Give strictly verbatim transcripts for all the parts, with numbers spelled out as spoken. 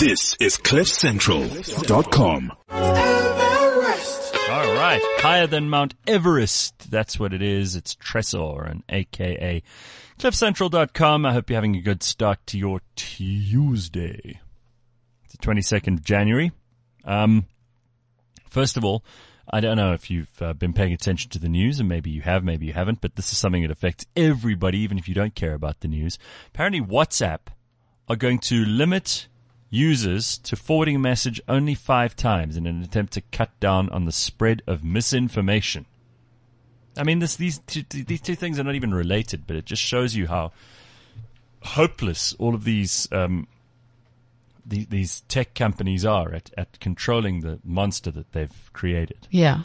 This is cliff central dot com. All right. Higher than Mount Everest. That's what it is. It's Tresor, and A K A cliff central dot com. I hope you're having a good start to your Tuesday. It's the twenty-second of January. Um, first of all, I don't know if you've uh, been paying attention to the news, and maybe you have, maybe you haven't, but this is something that affects everybody, even if you don't care about the news. Apparently, WhatsApp are going to limit users to forwarding a message only five times in an attempt to cut down on the spread of misinformation. I mean, this, these, two, these two things are not even related, but it just shows you how hopeless all of these um, the, these tech companies are at, at controlling the monster that they've created. Yeah.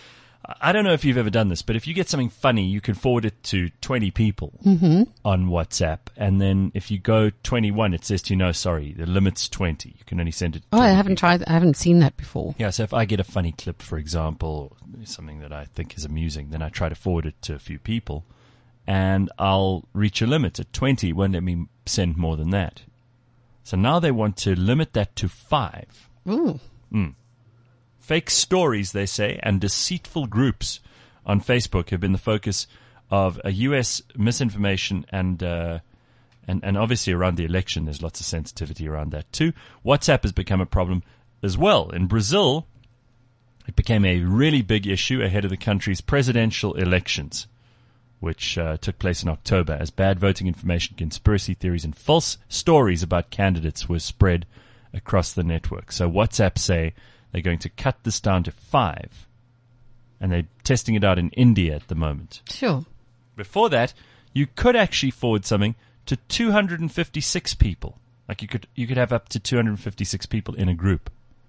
I don't know if you've ever done this, but if you get something funny, you can forward it to twenty people Mm-hmm. on WhatsApp. And then if you go twenty-one, it says to you, no, sorry, the limit's twenty. You can only send it to Oh, I twenty haven't people. tried. I haven't seen that before. Yeah, so if I get a funny clip, for example, something that I think is amusing, then I try to forward it to a few people, and I'll reach a limit at twenty. It won't let me send more than that. So now they want to limit that to five. Ooh. Mm. Fake stories, they say, and deceitful groups on Facebook have been the focus of a U S misinformation and uh, and and obviously around the election, there's lots of sensitivity around that too. WhatsApp has become a problem as well. In Brazil, it became a really big issue ahead of the country's presidential elections, which uh, took place in October, as bad voting information, conspiracy theories, and false stories about candidates were spread across the network. So WhatsApp say they're going to cut this down to five, and they're testing it out in India at the moment. Sure. Before that, you could actually forward something to two hundred fifty-six people. Like you could, you could have up to two hundred fifty-six people in a group.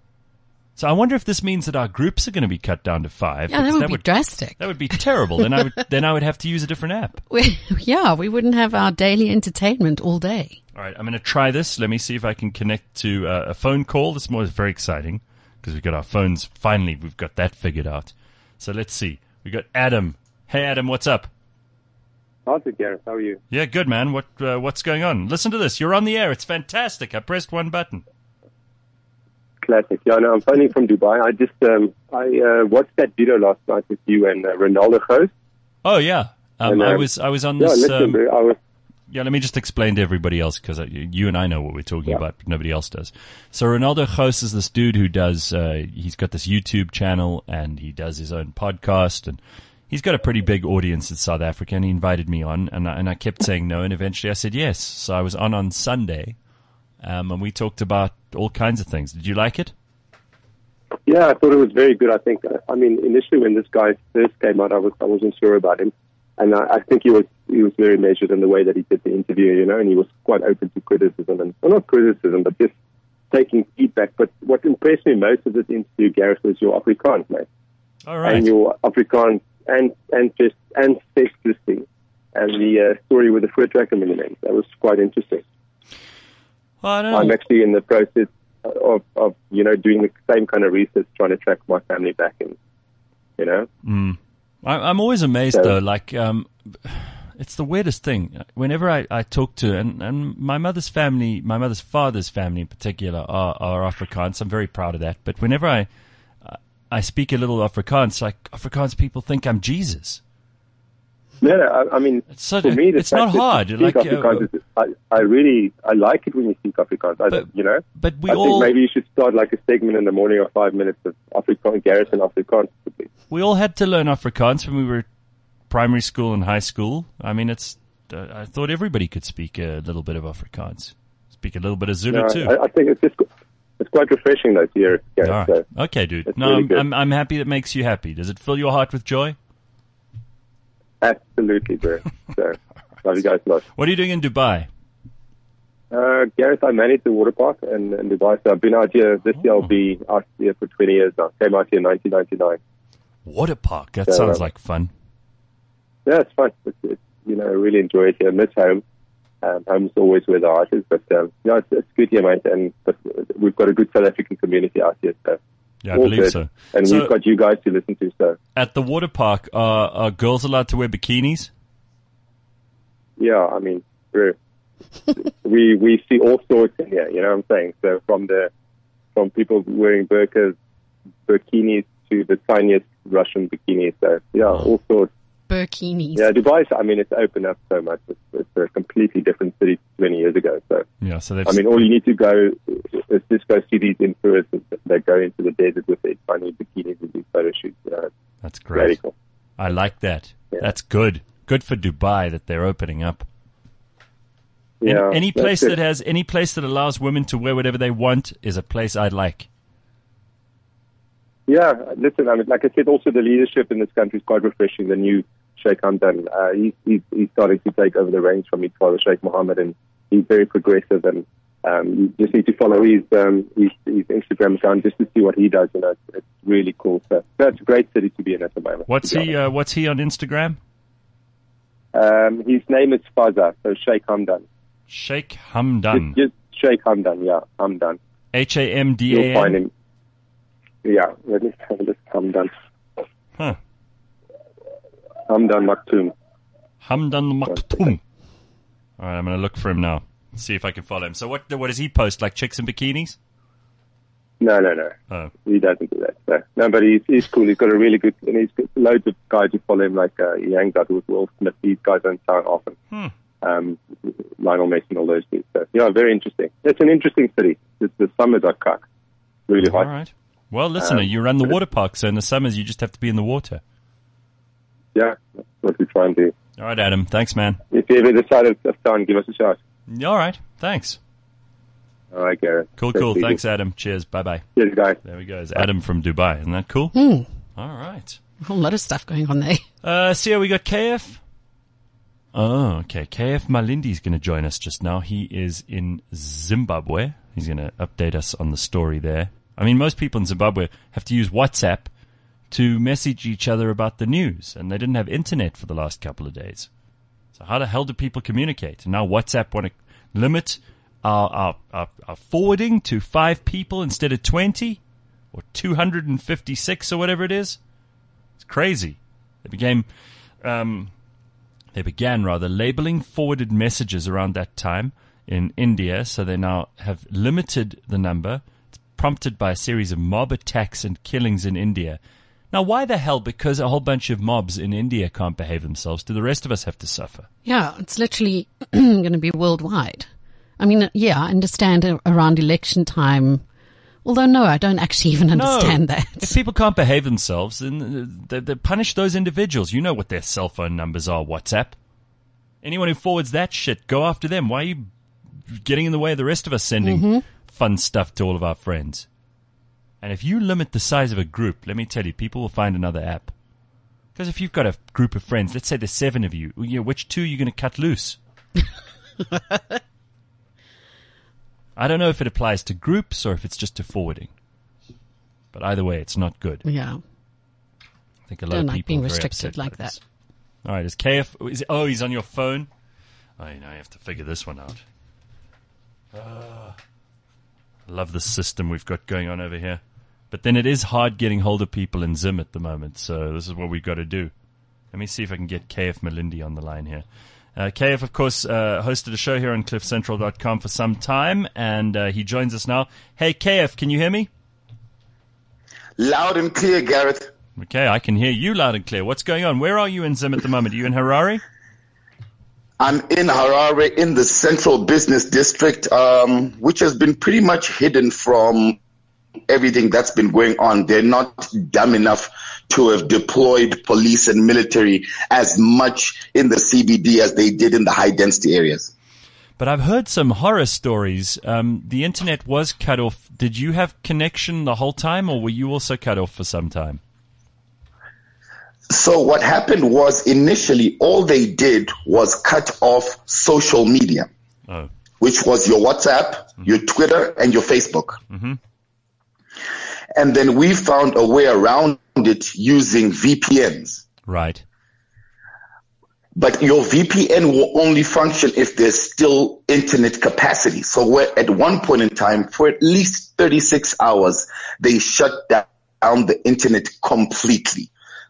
So I wonder if this means that our groups are going to be cut down to five. Yeah, that because would be drastic. That would be terrible. Then I would, then I would have to use a different app. We, yeah, we wouldn't have our daily entertainment all day. All right, I'm going to try this. Let me see if I can connect to uh, a phone call. This more is very exciting because we've got our phones. Finally, we've got that figured out. So let's see. We got Adam. Hey, Adam, what's up? How's it, Gareth? How are you? Yeah, good, man. What uh, what's going on? Listen to this. You're on the air. It's fantastic. I pressed one button. Classic. Yeah, no, I'm phoning from Dubai. I just um, I uh, watched that video last night with you and uh, Ronaldo host. Oh yeah, um, and, um, I was I was on yeah, this. listen, um, bro, I was. Yeah, let me just explain to everybody else because you and I know what we're talking Yeah. about, but nobody else does. So Ronaldo Ghost is this dude who does, uh, he's got this YouTube channel and he does his own podcast, and he's got a pretty big audience in South Africa, and he invited me on, and I, and I kept saying no, and eventually I said yes. So I was on on Sunday, um, and we talked about all kinds of things. Did you like it? Yeah, I thought it was very good. I think. uh, I mean, initially when this guy first came out, I was I wasn't sure about him, and I, I think he was he was very measured in the way that he did the interview, you know, and he was quite open to criticism, and well, not criticism, but just taking feedback. But what impressed me most of this interview, Gareth, was your Afrikaans, mate, All right. and your Afrikaans and and just ancestry and the uh, story with the Voortrekker monument. That was quite interesting. Well, I don't know. I'm actually in the process of, of, you know, doing the same kind of research, trying to track my family back in, you know. Mm. I, I'm always amazed, So- though. Like, um, it's the weirdest thing. Whenever I, I talk to, and, and my mother's family, my mother's father's family in particular, are, are Afrikaans. I'm very proud of that. But whenever I, I speak a little Afrikaans, like Afrikaans people think I'm Jesus. No, no, I, I mean, It's so- for me, the it's not fact that you hard. speak Like, uh, Afrikaans is, I, I really, I like it when you speak Afrikaans. I, But- you know, But we I all, think maybe you should start like a segment in the morning of five minutes of Afrikaans, Gareth and Afrikaans. we all had to learn Afrikaans when we were primary school and high school. I mean, it's. Uh, I thought everybody could speak a little bit of Afrikaans. Speak a little bit of Zulu No, too. I, I think it's just, it's quite refreshing though to hear it, Gareth. All right. So, Okay, dude. It's No, really I'm, good. I'm I'm happy that makes you happy. Does it fill your heart with joy? absolutely, bro. So, love you guys a lot. What are you doing in Dubai? Uh, Gareth, I manage the water park in, in Dubai, so I've been out here, this year I'll be out here for twenty years now. Came out here in nineteen ninety-nine. Water park. That Yeah, sounds um, like fun. Yeah, it's fun. It's, it's, you know, I really enjoy it here. Miss home. Um, home's always where the heart is, but um, yeah, it's, it's good here, mate. And but we've got a good South African community out here, so Yeah, I all believe good. so. And So- we've got you guys to listen to. So At the water park, are, are girls allowed to wear bikinis? yeah, I mean, we're we we see all sorts in here. You know what I'm saying? So from the from people wearing burqas, bikinis to the tiniest Russian bikinis. So yeah, all sorts. Burkinis. Yeah, Dubai. I mean, it's opened up so much. It's, it's a completely different city twenty years ago. So yeah, so they've I mean, all you need to go is just go see these influencers that go into the desert with their tiny bikinis and do photo shoots. You know, that's great. Very cool. I like that. Yeah. That's good. Good for Dubai that they're opening up. Yeah, any, any place it. that has any place that allows women to wear whatever they want is a place I'd like. Yeah, listen, I mean, like I said, also the leadership in this country is quite refreshing. The new Sheikh Hamdan, uh, he's, he's, he's starting to take over the reins from his father, Sheikh Mohammed, and he's very progressive. And um, you just need to follow his, um, his his Instagram account just to see what he does. You know, it's, it's really cool. So that's a great city to be in at the moment. What's he? Uh, what's he on Instagram? Um, his name is Faza, so Sheikh Hamdan. Sheikh Hamdan. Just, just Sheikh Hamdan, yeah, Hamdan. H A M D A N. You'll find him. Yeah, let me have this Hamdan. Huh. Hamdan Maktoum. Hamdan Maktoum. All right, I'm going to look for him now. See if I can follow him. So what what does he post? Like chicks in bikinis? No, no, no. Oh. He doesn't do that. No, no but he's, he's cool. He's got a really good, and he's got loads of guys who follow him, like uh, he hangs out with Will Smith. These guys don't sound often. Hmm. Um, Lionel Messi, all those dudes. So, yeah, very interesting. It's an interesting city. It's, the summers are cuck. Really hot. All right. Well, listen, um, you run the water park, so in the summers you just have to be in the water. Yeah, that's what we try and do. All right, Adam. Thanks, man. If you ever decide of town, give us a shot. All right. Thanks. All right, Gareth. Cool, cool. Thanks, Adam. Cheers. Bye-bye. Cheers, guys. There we go. It's Adam from Dubai. Isn't that cool? Hmm. All right. A whole lot of stuff going on there. Uh, see how we got K F? Oh, okay. K F Malindi's going to join us just now. He is in Zimbabwe. He's going to update us on the story there. I mean, most people in Zimbabwe have to use WhatsApp to message each other about the news, and they didn't have internet for the last couple of days. So how the hell do people communicate? And now WhatsApp want to limit our, our, our, our forwarding to five people instead of twenty or two hundred fifty-six or whatever it is. It's crazy. They became, um, they began rather labeling forwarded messages around that time in India, so they now have limited the number. Prompted by a series of mob attacks and killings in India. Now, why the hell? Because a whole bunch of mobs in India can't behave themselves, do the rest of us have to suffer? Yeah, it's literally going to be worldwide. I mean, yeah, I understand around election time. Although, no, I don't actually even understand no. that. If people can't behave themselves, then they, they punish those individuals. You know what their cell phone numbers are, WhatsApp. Anyone who forwards that shit, go after them. Why are you getting in the way of the rest of us sending mm-hmm. fun stuff to all of our friends? And if you limit the size of a group, let me tell you, people will find another app. Because if you've got a group of friends, let's say there's seven of you, you know, which two are you going to cut loose? I don't know if it applies to groups or if it's just to forwarding. But either way, it's not good. Yeah. I think a lot don't of like people being are very restricted upset like by that. This. All right, is K F... Is, oh, he's on your phone? Oh, you know, you have to figure this one out. Uh, I love the system we've got going on over here. But then it is hard getting hold of people in Zim at the moment, so this is what we've got to do. Let me see if I can get K F Malindi on the line here. Uh, K F, of course, uh, hosted a show here on cliff central dot com for some time, and uh, he joins us now. Hey, K F, can you hear me? Loud and clear, Gareth. Okay, I can hear you loud and clear. What's going on? Where are you in Zim at the moment? Are you in Harare? I'm in Harare in the central business district, um, which has been pretty much hidden from everything that's been going on. They're not dumb enough to have deployed police and military as much in the C B D as they did in the high density areas. But I've heard some horror stories. Um, the internet was cut off. Did you have connection the whole time, or were you also cut off for some time? So what happened was initially all they did was cut off social media, oh. which was your WhatsApp, mm-hmm. your Twitter, and your Facebook. Mm-hmm. And then we found a way around it using V P Ns. Right. But your V P N will only function if there's still internet capacity. So we're at one point in time, for at least thirty-six hours, they shut down the internet completely.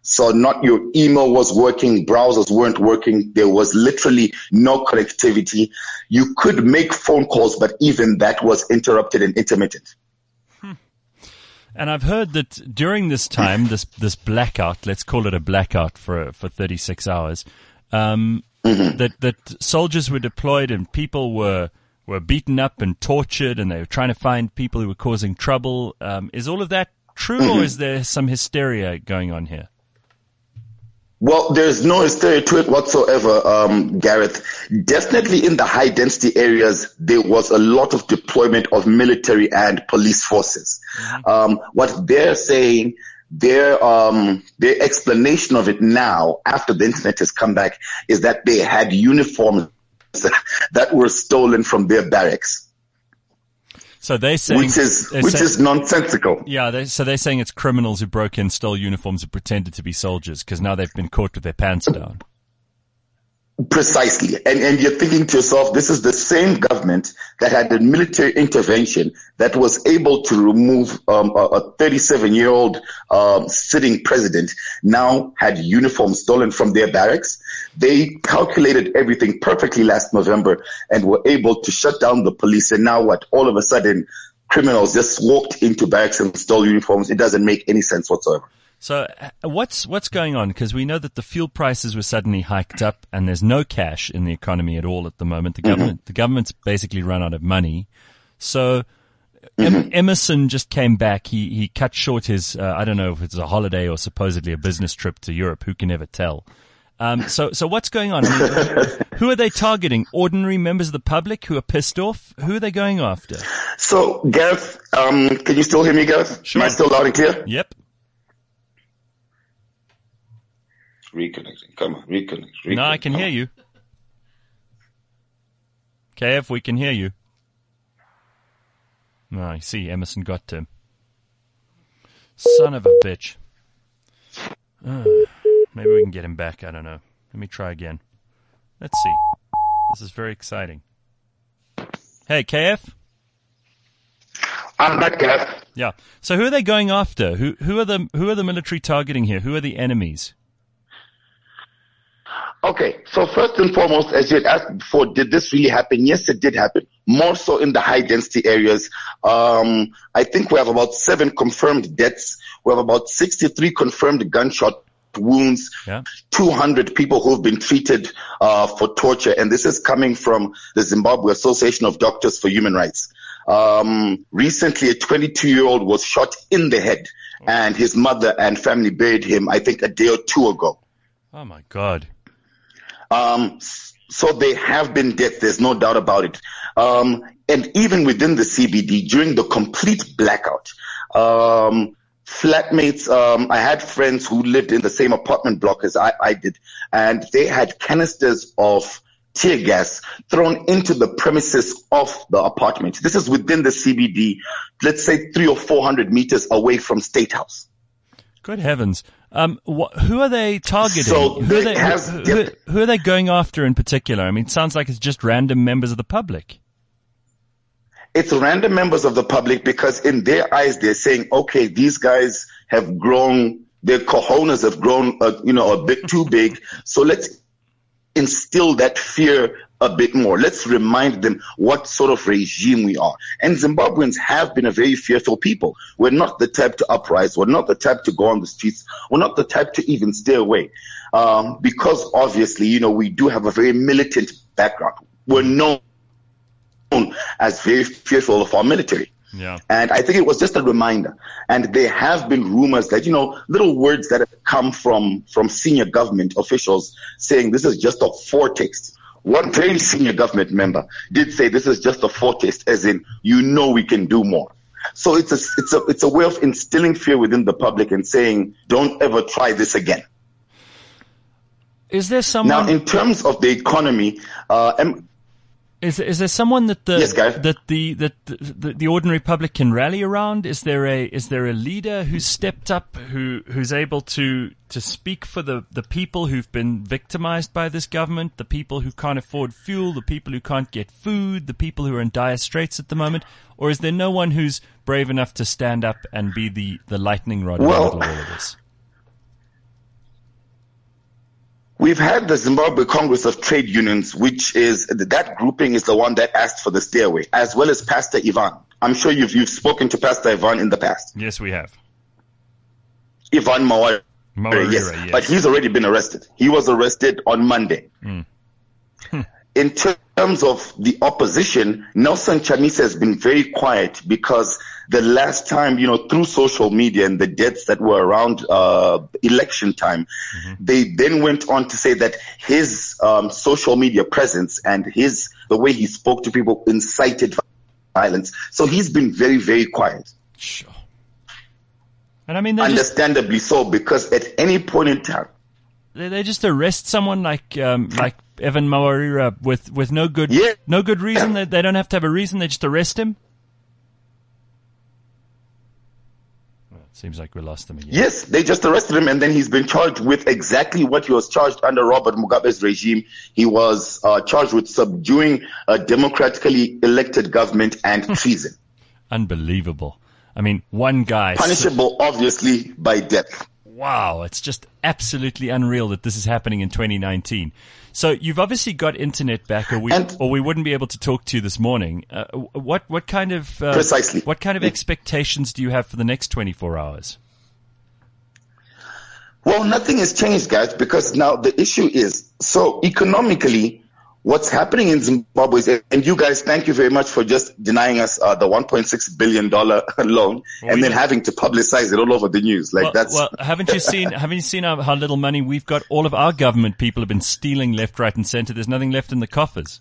So not your email was working, browsers weren't working. There was literally no connectivity. You could make phone calls, but even that was interrupted and intermittent. Hmm. And I've heard that during this time, this this blackout, let's call it a blackout for for thirty-six hours, um, mm-hmm. that that soldiers were deployed and people were were beaten up and tortured, and they were trying to find people who were causing trouble. Um, is all of that true, mm-hmm. or is there some hysteria going on here? Well, there's no hysteria to it whatsoever, um, Gareth. Definitely in the high density areas, there was a lot of deployment of military and police forces. Mm-hmm. Um, what they're saying, their, um, their explanation of it now, after the internet has come back, is that they had uniforms that were stolen from their barracks. So they're saying, which is they're which saying, is nonsensical. Yeah, they, so they're saying it's criminals who broke in, stole uniforms, and pretended to be soldiers because now they've been caught with their pants down. Precisely, and and you're thinking to yourself, this is the same government that had a military intervention that was able to remove um, a thirty-seven-year-old um, sitting president. Now had uniforms stolen from their barracks. They calculated everything perfectly last November and were able to shut down the police. And now what? All of a sudden, criminals just walked into barracks and stole uniforms. It doesn't make any sense whatsoever. So uh, what's what's going on? Because we know that the fuel prices were suddenly hiked up, and there's no cash in the economy at all at the moment. The government mm-hmm. the government's basically run out of money. So mm-hmm. em- Emerson just came back. He he cut short his uh, I don't know if it's a holiday or supposedly a business trip to Europe. Who can ever tell? Um, so so what's going on? I mean, who are they targeting? Ordinary members of the public who are pissed off? Who are they going after? So Gareth, um, can you still hear me, Gareth? Sure. Am I still loud and clear? Yep. Reconnecting. Come on, reconnect. reconnect. No, I can hear you. K F, we can hear you. No, I see. Emerson got to him. Son of a bitch. Oh, maybe we can get him back. I don't know. Let me try again. Let's see. This is very exciting. Hey, K F? I'm back, Gareth. Yeah. So who are they going after? Who who are the who are the military targeting here? Who are the enemies? Okay, so first and foremost, as you had asked before, did this really happen? Yes, it did happen. More so in the high density areas. Um, I think we have about seven confirmed deaths. We have about sixty-three confirmed gunshot wounds, yeah. two hundred people who've been treated uh, for torture. And this is coming from the Zimbabwe Association of Doctors for Human Rights. Um, recently, a twenty-two-year-old was shot in the head, and his mother and family buried him, I think, a day or two ago. Oh, my God. Um, so they have been deaths. There's no doubt about it. Um, and even within the C B D, during the complete blackout, um, flatmates, um, I had friends who lived in the same apartment block as I, I did, and they had canisters of tear gas thrown into the premises of the apartment. This is within the C B D, let's say three or four hundred meters away from State House. Good heavens. Um, wh- who are they targeting? So who, are they, has, who, who, who are they going after in particular? I mean, it sounds like it's just random members of the public. It's random members of the public because in their eyes, they're saying, okay, these guys have grown, their cojones have grown, uh, you know, a bit too big. So let's instill that fear a bit more. Let's remind them what sort of regime we are. And Zimbabweans have been a very fearful people. We're not the type to uprise. We're not the type to go on the streets. We're not the type to even stay away. Um, because obviously, you know, we do have a very militant background. We're known as very fearful of our military. Yeah. And I think it was just a reminder. And there have been rumors that, you know, little words that have come from, from senior government officials saying this is just a foretaste. One very senior government member did say this is just a foretaste, as in, you know, we can do more. So it's a, it's a, it's a way of instilling fear within the public and saying, don't ever try this again. Is there someone... Now, in terms of the economy, uh, em- Is is there someone that the yes, that the that the, the ordinary public can rally around? Is there a is there a leader who's stepped up, who who's able to to speak for the, the people who've been victimized by this government, the people who can't afford fuel, the people who can't get food, the people who are in dire straits at the moment? Or is there no one who's brave enough to stand up and be the, the lightning rod in well, the middle of all of this? We've had the Zimbabwe Congress of Trade Unions, which is, that grouping is the one that asked for the stairway, as well as Pastor Ivan. I'm sure you've, you've spoken to Pastor Ivan in the past. Yes, we have. Ivan Mawarira, Mawarira, yes. yes. But he's already been arrested. He was arrested on Monday. Mm. In terms of the opposition, Nelson Chamisa has been very quiet because the last time, you know, through social media and the deaths that were around uh, election time, mm-hmm. they then went on to say that his um, social media presence and his the way he spoke to people incited violence. So he's been very, very quiet. Sure. And I mean, understandably just, so, because at any point in time, they, they just arrest someone like um, like Evan Mawarira with, with no good yeah. no good reason. They, they don't have to have a reason. They just arrest him. Well, it seems like we lost him again. Yes, they just arrested him, and then he's been charged with exactly what he was charged under Robert Mugabe's regime. He was uh, charged with subduing a democratically elected government and treason. Unbelievable. I mean, one guy... punishable, obviously, by death. Wow, it's just absolutely unreal that this is happening in twenty nineteen. So you've obviously got internet back, or we and, or we wouldn't be able to talk to you this morning. Uh, what what kind of uh, precisely what kind of expectations do you have for the next twenty-four hours? Well, nothing has changed, guys, because now the issue is, so economically, what's happening in Zimbabwe is, and you guys, thank you very much for just denying us uh, the one point six billion dollars loan, well, and then having to publicize it all over the news. Like well, that's. Well, haven't you seen? Haven't you seen how, how little money we've got? All of our government people have been stealing left, right, and center. There's nothing left in the coffers.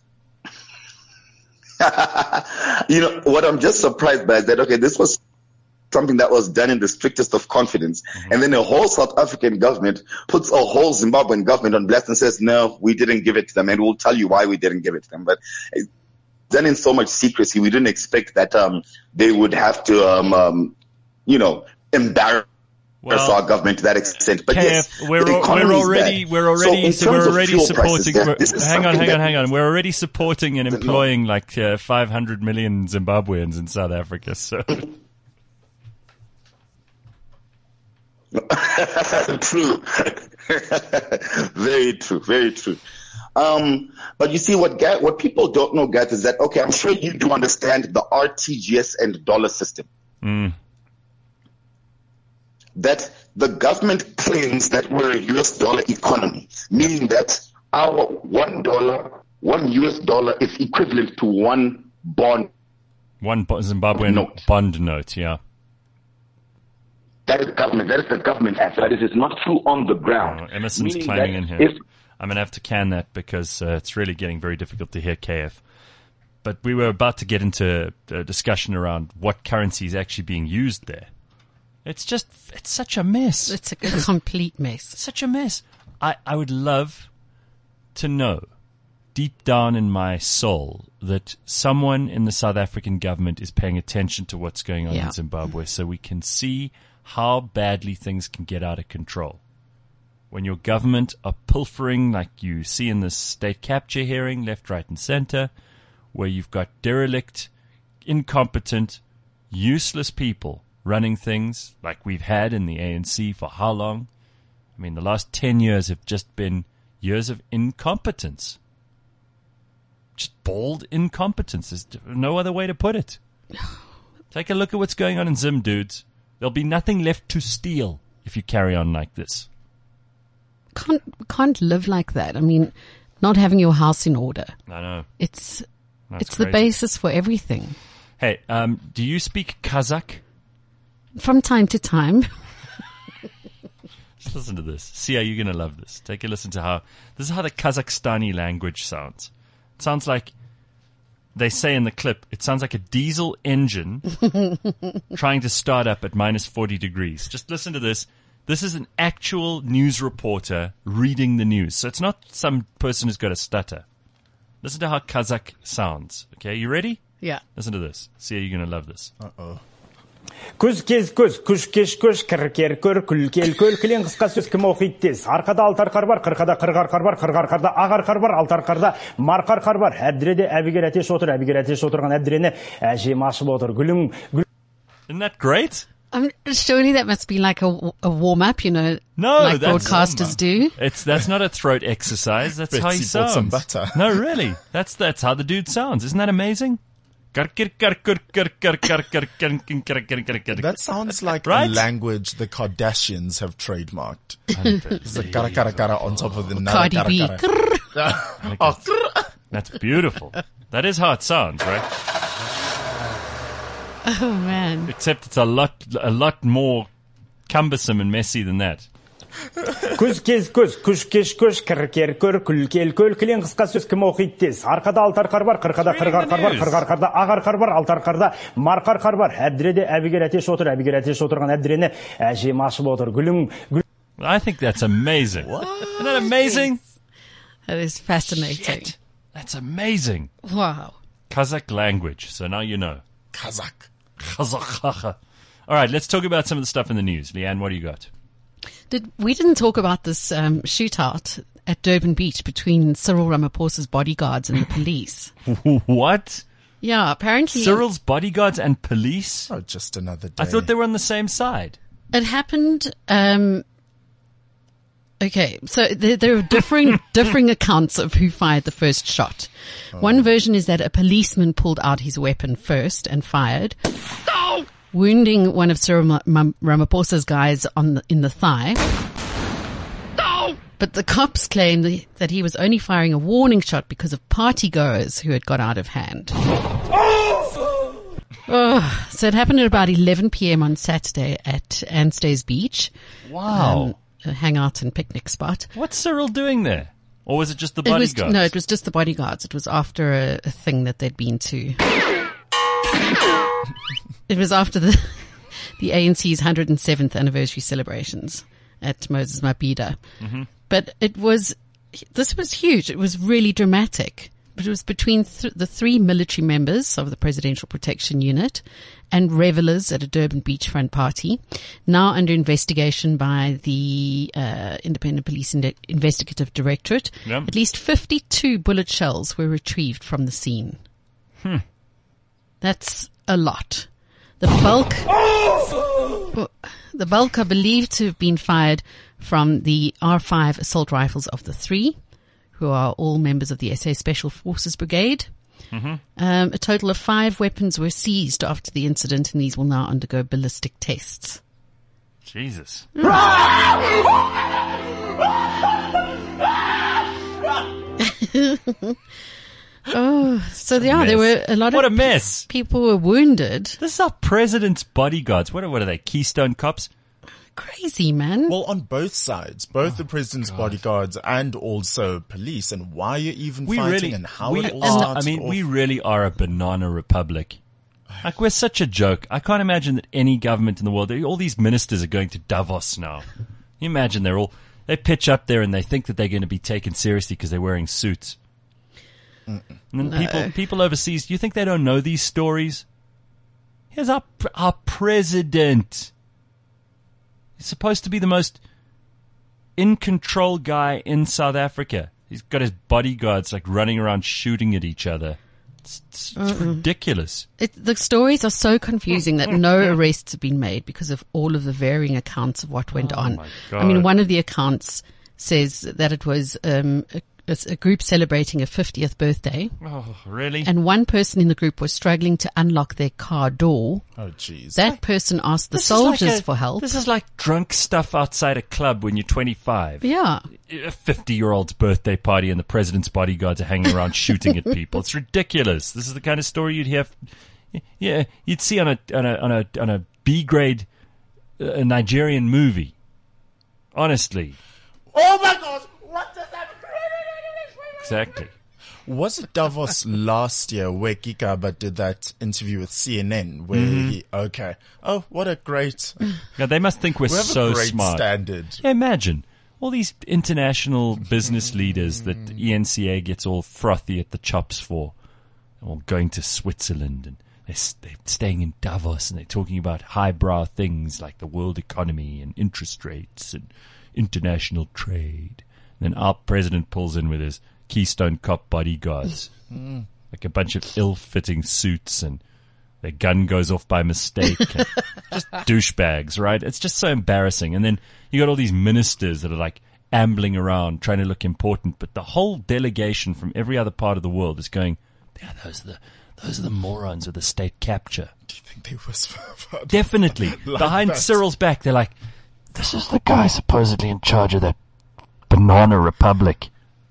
You know what? I'm just surprised by is that. Okay, this was something that was done in the strictest of confidence. Mm-hmm. And then a whole South African government puts a whole Zimbabwean government on blast and says, no, we didn't give it to them. And we'll tell you why we didn't give it to them. But it's done in so much secrecy. We didn't expect that um, they would have to, um, um, you know, embarrass well, our government to that extent. But K F, yes, we're, the we're already, we're already, so we're already supporting, prices, we're, hang on, hang on, hang on. We're already supporting and employing no. like uh, five hundred million Zimbabweans in South Africa. So. True. Very true. Very true. Um, but you see, what Gat, what people don't know, Gat, is that, okay, I'm sure you do understand the R T G S and dollar system. Mm. That the government claims that we're a U S dollar economy, meaning that our one dollar, one U S dollar is equivalent to one bond. One Zimbabwean note. bond note, yeah. That is the government. That is the government act. That is, it's not true on the ground. Oh, Emerson's Meaning claiming in here. If, I'm going to have to can that because uh, it's really getting very difficult to hear K F. But we were about to get into a discussion around what currency is actually being used there. It's just, it's such a mess. It's a complete mess. Such a mess. I, I would love to know deep down in my soul that someone in the South African government is paying attention to what's going on yeah. in Zimbabwe so we can see how badly things can get out of control. When your government are pilfering like you see in this state capture hearing, left, right, and center, where you've got derelict, incompetent, useless people running things like we've had in the A N C for how long? I mean, the last ten years have just been years of incompetence. Just bald incompetence. There's no other way to put it. Take a look at what's going on in Zim, dudes. There'll be nothing left to steal if you carry on like this. Can't can't live like that. I mean, not having your house in order. I know. It's That's it's crazy. the basis for everything. Hey, um, do you speak Kazakh? From time to time. Just listen to this. Sia, you're going to love this. Take a listen to how, this is how the Kazakhstani language sounds. It sounds like, they say in the clip, it sounds like a diesel engine trying to start up at minus forty degrees. Just listen to this. This is an actual news reporter reading the news. So it's not some person who's got a stutter. Listen to how Kazakh sounds. Okay, you ready? Yeah. Listen to this. See, you're going to love this. Uh-oh. Күз кез көз, күш кеш көш, кір кер көр, күл кел көл, кілең қысқа сөз кім оқиды тез. Арқада алты арқар бар, қырқада қырық арқар бар, қырық арқарда ақ арқар бар, алты арқарда марқа арқар бар. Әбдіреде әбігер әтеш отыр, әбігер әтеш отырған әбдірені әжем ашып отыр. Гүлің, гүл... Isn't that great? I mean, surely that must be like a, a warm up, you know, No, like that's broadcasters do. It's that's not a throat exercise. That's how he Betsy bought sounds. some butter. No, really. That's that's how the dude sounds. Isn't that amazing? That sounds like Right? a language the Kardashians have trademarked. It's the kara kara kara on top of the nada Cardi kara B. kara. Oh, grr. That's beautiful. That is how it sounds, right? Oh man. Except it's a lot a lot more cumbersome and messy than that. Күз кез көз, күш кеш көш, кір кер көр, күл кел көл, кілең қысқа сөз кім оқиды тез. Арқада алты арқар бар, қырқада қырық арқар бар, қырық арқарда ақ арқар бар, алты арқарда марқа арқар бар. Әбдіреде әбігер әтеш отыр, әбігер әтеш отырған әбдірені әжем ашып отыр. Гүлің, гүл... I think that's amazing. What? Isn't that amazing? That is fascinating. Shit. That's amazing. Wow. Kazakh language. So now you know. Kazakh. Kazakh. All right, let's talk about some of the stuff in the news. Leanne, what do you got? Did we didn't talk about this um, shootout at Durban Beach between Cyril Ramaphosa's bodyguards and the police? What? Yeah, apparently Cyril's bodyguards and police? Oh, just another day. I thought they were on the same side. it happened. Um, okay, so there, there are differing differing accounts of who fired the first shot. One version is that a policeman pulled out his weapon first and fired, wounding one of Cyril Ma- Ma- Ramaphosa's guys on the, in the thigh. But the cops claimed that- that he was only firing a warning shot because of partygoers who had got out of hand. Oh, so it happened at about eleven p.m. on Saturday at Anstey's Beach. Wow. Um, a hangout and picnic spot. What's Cyril doing there? Or was it just the It was, bodyguards? no, it was just the bodyguards. It was after a, a thing that they'd been to. It was after the the A N C's one hundred seventh anniversary celebrations at Moses Mabhida. Mm-hmm. But it was, this was huge. It was really dramatic. But it was between th- the three military members of the Presidential Protection Unit and revelers at a Durban beachfront party, now under investigation by the uh, Independent Police Indi- Investigative Directorate. Yep. At least fifty-two bullet shells were retrieved from the scene. Hmm. That's a lot. The bulk, the bulk are believed to have been fired from the R five assault rifles of the three, who are all members of the S A Special Forces Brigade. Mm-hmm. Um, a total of five weapons were seized after the incident, and these will now undergo ballistic tests. Jesus. Oh, so yeah, mess. there were a lot What a of mess. people were wounded. This is our president's bodyguards. What are, what are they, Keystone cops? Crazy, man. Well, on both sides, both the president's bodyguards and also police. And why you're even We fighting really, and how we it all are, starts I mean, off. we really are a banana republic. Like, we're such a joke. I can't imagine that any government in the world, all these ministers are going to Davos now. You imagine they're all, they pitch up there and they think that they're going to be taken seriously because they're wearing suits. Mm-mm. And then No. people, people overseas, do you think they don't know these stories? Here's our, our president. He's supposed to be the most in control guy in South Africa. He's got his bodyguards like running around shooting at each other. It's, it's, it's ridiculous. It, the stories are so confusing that no arrests have been made because of all of the varying accounts of what went on. my I mean, God. one of the accounts says that it was um, a, a group celebrating a fiftieth birthday, Oh, really? and one person in the group was struggling to unlock their car door. Oh, jeez. That person asked the This is like soldiers a- for help. This is like drunk stuff outside a club when you're twenty-five. Yeah. A fifty-year-old's birthday party and the president's bodyguards are hanging around shooting at people. It's ridiculous. This is the kind of story you'd hear. Yeah, you'd see on a on a on a on a B grade uh, Nigerian movie. Honestly, Oh my gosh! What does that exactly. Was it Davos last year where Gigaba did that interview with C N N where Mm-hmm. he, okay. Oh, what a great, Now, they must think we're we have so a great smart. standard. Yeah, imagine all these international business leaders that the E N C A gets all frothy at the chops for, or going to Switzerland and they're, s- they're staying in Davos and they're talking about highbrow things like the world economy and interest rates and international trade. And then our president pulls in with his Keystone Cop bodyguards, like a bunch of ill-fitting suits, and their gun goes off by mistake. And just douchebags, right? It's just so embarrassing. And then you got all these ministers that are like ambling around trying to look important, but the whole delegation from every other part of the world is going, yeah, those are the those are the morons with the state capture. Do you think they whisper about Definitely. like Behind that? Cyril's back, they're like, this is the guy supposedly in charge of that banana republic.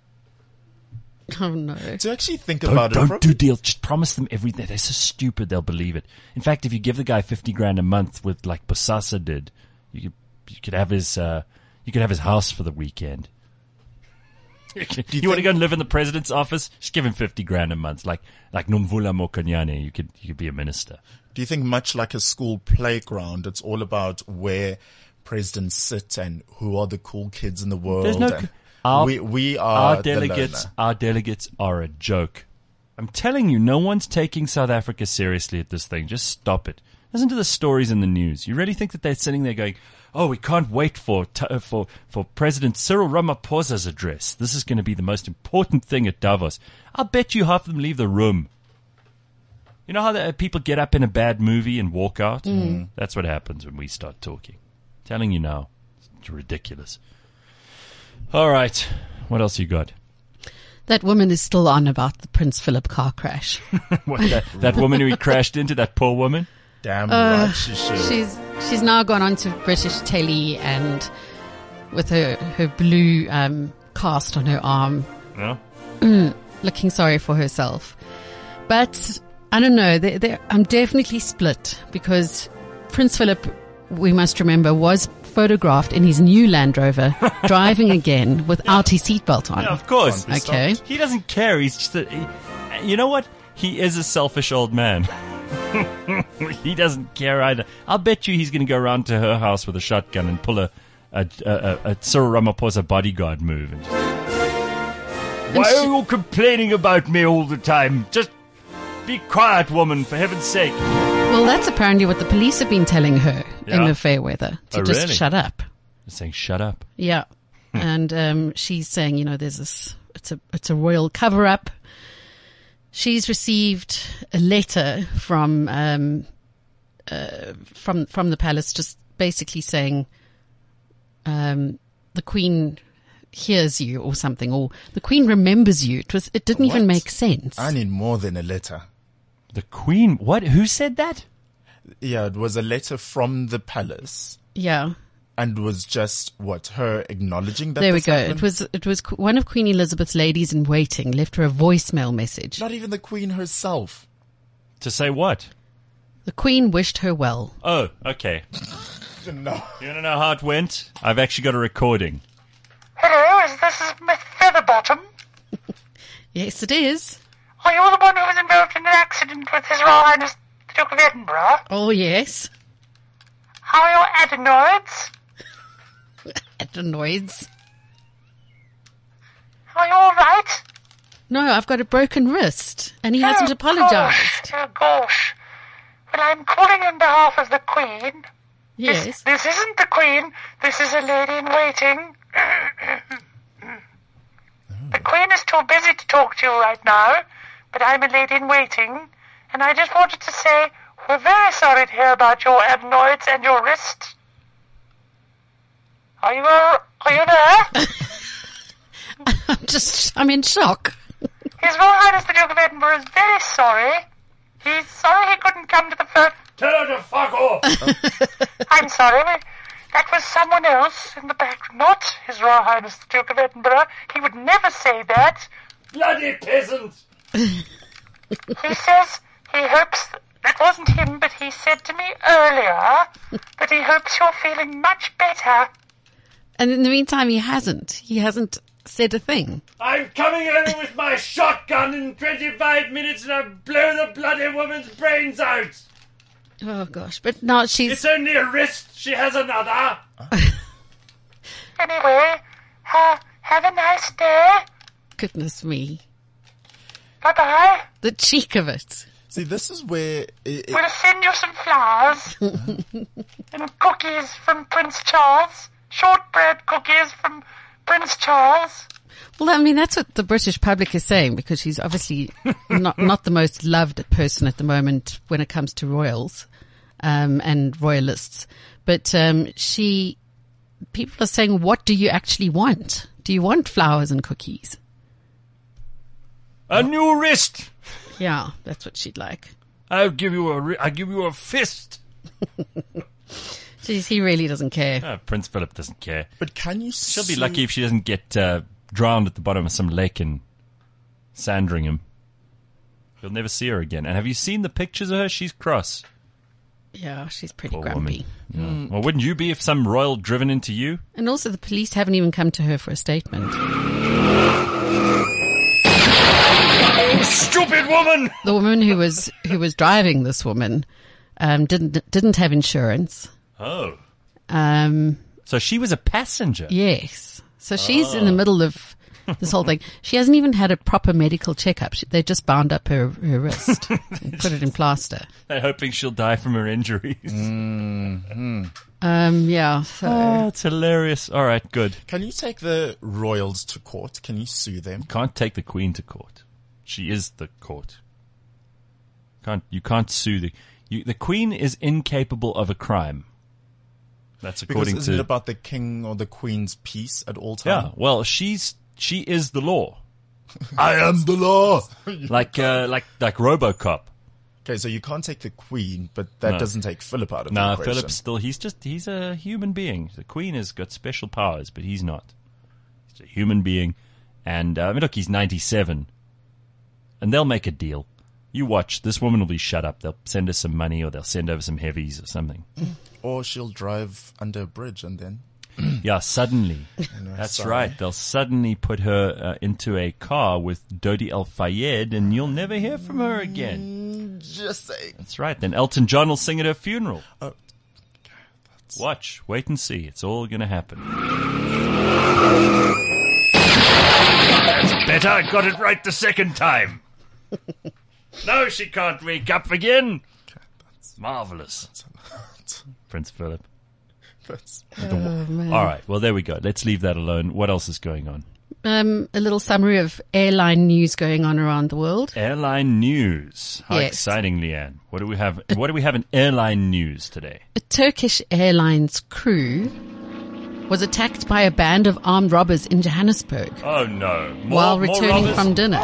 Oh no. To actually think Don't, about it, don't probably- do deals. Just promise them everything. They're so stupid, they'll believe it. In fact, if you give the guy fifty grand a month with like Bosasa did, you could, you could have his, uh, you could have his house for the weekend. You, you want to think- go and live in the president's office? Just give him fifty grand a month. Like, like Nomvula Mokonyane, you could, you could be a minister. Do you think much like a school playground, it's all about where presidents sit and who are the cool kids in the world? There's no, and our, we, we are our the delegates, loner. our delegates are a joke. I'm telling you, no one's taking South Africa seriously at this thing. Just stop it. Listen to the stories in the news. You really think that they're sitting there going, oh, we can't wait for, t- for, for President Cyril Ramaphosa's address. This is going to be the most important thing at Davos. I'll bet you half of them leave the room. You know how the, people get up in a bad movie and walk out? Mm. That's what happens when we start talking. I'm telling you now. It's ridiculous. All right. What else you got? That woman is still on about the Prince Philip car crash. What, that, that woman who he crashed into, that poor woman? Damn Uh, right she should. She's she's now gone on to British telly and with her her blue um, cast on her arm, No? looking sorry for herself. But I don't know. They, they, I'm definitely split because Prince Philip, we must remember, was photographed in his new Land Rover driving again without his seatbelt on. Yeah, of course. Okay. He doesn't care. He's just a, he, you know what? He is a selfish old man. He doesn't care either. I'll bet you he's going to go around to her house with a shotgun and pull a a, a, a, a Cyril Ramaphosa bodyguard move. And just, why are you complaining about me all the time? Just be quiet, woman, for heaven's sake. Well, that's apparently what the police have been telling her in Yeah. the Fairweather, to Oh, just really? shut up. Just saying, shut up. Yeah. And um, she's saying, you know, there's this, it's a, it's a royal cover up. She's received a letter from, um, uh, from, from the palace just basically saying, um, the Queen hears you or something, or the Queen remembers you. It was, it didn't even What? make sense. I need more than a letter. The Queen? What? Who said that? Yeah, it was a letter from the palace Yeah. and was just what, her acknowledging that There we this go. happened? It was, it was one of Queen Elizabeth's ladies in waiting left her a voicemail message. Not even the Queen herself. To say what? The Queen wished her well. Oh, okay. No. You want to know how it went? I've actually got a recording. Hello, is this is Miss Featherbottom? Yes, it is. Are you the one who was involved in an accident with His Royal Highness the Duke of Edinburgh? Oh, yes. How are your adenoids? Adenoids. Are you all right? No, I've got a broken wrist, and he hasn't Oh, apologized. Gosh, oh, gosh. Well, I'm calling on behalf of the Queen. Yes. This, this isn't the Queen. This is a lady in waiting. The Queen is too busy to talk to you right now, but I'm a lady in waiting, and I just wanted to say we're very sorry to hear about your adenoids and your wrist. Are you all, are you there? I'm just, I'm in shock. His Royal Highness the Duke of Edinburgh is very sorry. He's sorry he couldn't come to the first... Tell her to fuck off! I'm sorry. That was someone else in the back, not His Royal Highness the Duke of Edinburgh. He would never say that. Bloody peasant! He says he hopes... That wasn't him, but he said to me earlier that he hopes you're feeling much better. And in the meantime, he hasn't. He hasn't said a thing. I'm coming over with my shotgun in twenty-five minutes and I'll blow the bloody woman's brains out! Oh, gosh. But now she's... It's only a wrist, she has another! Anyway, uh, have a nice day. Goodness me. Bye-bye. The cheek of it. See, this is where it, it, We'll send you some flowers and cookies from Prince Charles. Shortbread cookies from Prince Charles. Well, I mean, that's what the British public is saying, because she's obviously not, not the most loved person at the moment when it comes to royals. um, and royalists. But um, she, people are saying, what do you actually want? Do you want flowers and cookies? A new wrist. Yeah, that's what she'd like. I'll give you a, ri- I'll give you a fist. Jeez, he really doesn't care. Oh, Prince Philip doesn't care. But can you She'll be sue- lucky if she doesn't get uh, drowned at the bottom of some lake in Sandringham. You'll never see her again. And have you seen the pictures of her? She's cross. Yeah, she's pretty Poor grumpy. woman. Yeah. Well, wouldn't you be if some royal driven into you? And also the police haven't even come to her for a statement. Stupid woman! The woman who was who was driving this woman um, didn't didn't have insurance. Oh. Um, So she was a passenger. yes, so she's in the middle of this whole thing. She hasn't even had a proper medical checkup. She, they just bound up her, her wrist and put it in plaster. They're hoping she'll die from her injuries. Um, yeah, so Oh, it's hilarious. All right, good. Can you take the royals to court? Can you sue them? Can't take the Queen to court. She is the court. Can't you can't sue the you, the Queen is incapable of a crime. That's Because according isn't to it about the king or the queen's peace at all yeah. times? Well, she's she is the law, I am the law. like uh, like like RoboCop. Okay, so you can't take the queen, but that No. doesn't take Philip out of the No, equation. Philip's still he's just he's a human being. The Queen has got special powers, but he's not. He's a human being, and uh, I mean, look, he's ninety-seven, and they'll make a deal. You watch. This woman will be shut up. They'll send her some money, or they'll send over some heavies or something. Or she'll drive under a bridge and then... Yeah, suddenly. That's sorry. right. They'll suddenly put her uh, into a car with Dodi Al Fayed, and you'll never hear from her again. Just saying. That's right. Then Elton John will sing at her funeral. Oh, Watch. Wait and see. It's all going to happen. That's better. I got it right the second time. No, she can't wake up again. Marvelous. Prince Philip. that's... oh, man. All right. Well, there we go. Let's leave that alone. What else is going on? Um, a little summary of airline news going on around the world. Airline news. How Yes. exciting, Leanne. What do we have? What do we have in airline news today? A Turkish Airlines crew was attacked by a band of armed robbers in Johannesburg Oh no! More, while more returning robbers? from dinner.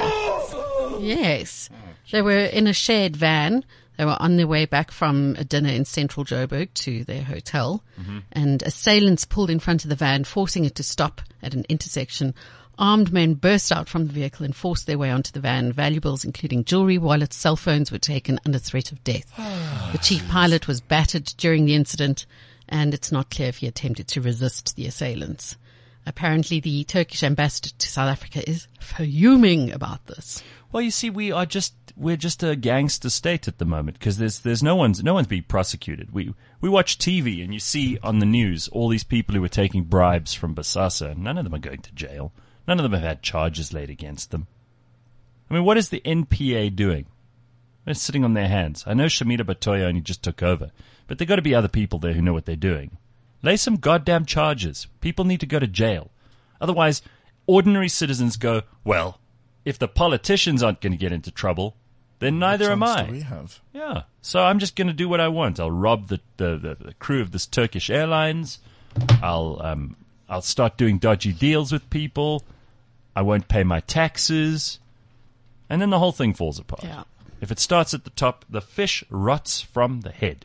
Yes. They were in a shared van. They were on their way back from a dinner in central Joburg to their hotel. Mm-hmm. And assailants pulled in front of the van, forcing it to stop at an intersection. Armed men burst out from the vehicle and forced their way onto the van. Valuables, including jewelry, wallets, cell phones, were taken under threat of death. The chief pilot was battered during the incident, and it's not clear if he attempted to resist the assailants. Apparently, the Turkish ambassador to South Africa is fuming about this. Well, you see, we are just we're just a gangster state at the moment because there's there's no one's no one's being prosecuted. We we watch T V and you see on the news all these people who are taking bribes from Bosasa, and none of them are going to jail. None of them have had charges laid against them. I mean, what is the N P A doing? They're sitting on their hands. I know Shamita Batoya only just took over, but there got to be other people there who know what they're doing. Lay some goddamn charges. People need to go to jail. Otherwise, ordinary citizens go, well, if the politicians aren't going to get into trouble, then neither am What I. chance do we have? Yeah. So I'm just going to do what I want. I'll rob the, the, the, the crew of this Turkish Airlines. I'll um I'll start doing dodgy deals with people. I won't pay my taxes. And then the whole thing falls apart. Yeah. If it starts at the top, the fish rots from the head.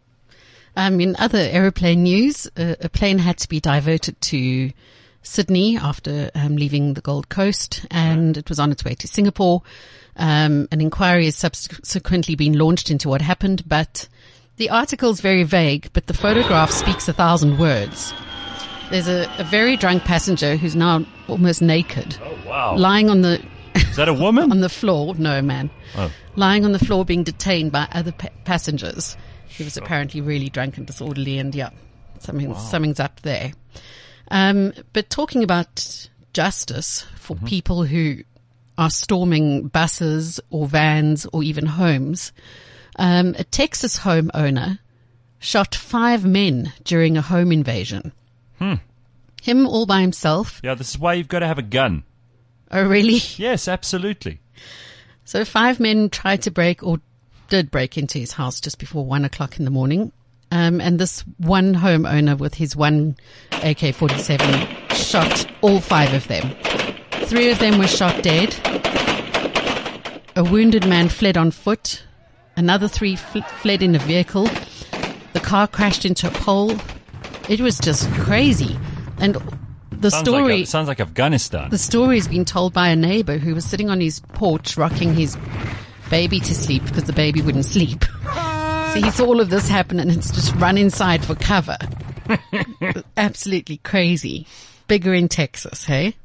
Um, in other aeroplane news, uh, a plane had to be diverted to Sydney after um, leaving the Gold Coast, and it was on its way to Singapore. Um, an inquiry has subsequently been launched into what happened, but the article's very vague, but the photograph speaks a thousand words. There's a, a very drunk passenger who's now almost naked, Oh, wow. lying on the Is that a woman? on the floor. No, man. Oh. Lying on the floor being detained by other pa- passengers. He was apparently really drunk and disorderly, and yeah, something, something's up there. Um, but talking about justice for Mm-hmm. people who are storming buses or vans or even homes, um, a Texas homeowner shot five men during a home invasion. Hmm. Him all by himself. Yeah, this is why you've got to have a gun. Oh, really? Yes, absolutely. So five men tried to break or did break into his house just before one o'clock in the morning. Um, and this one homeowner with his one A K forty-seven shot all five of them. Three of them were shot dead. A wounded man fled on foot. Another three fl- fled in a vehicle. The car crashed into a pole. It was just crazy. And the sounds story... Like, sounds like Afghanistan. The story has been told by a neighbor who was sitting on his porch rocking his baby to sleep because the baby wouldn't sleep. So he saw all of this happen and it's just run inside for cover. Absolutely crazy. Bigger in Texas, hey?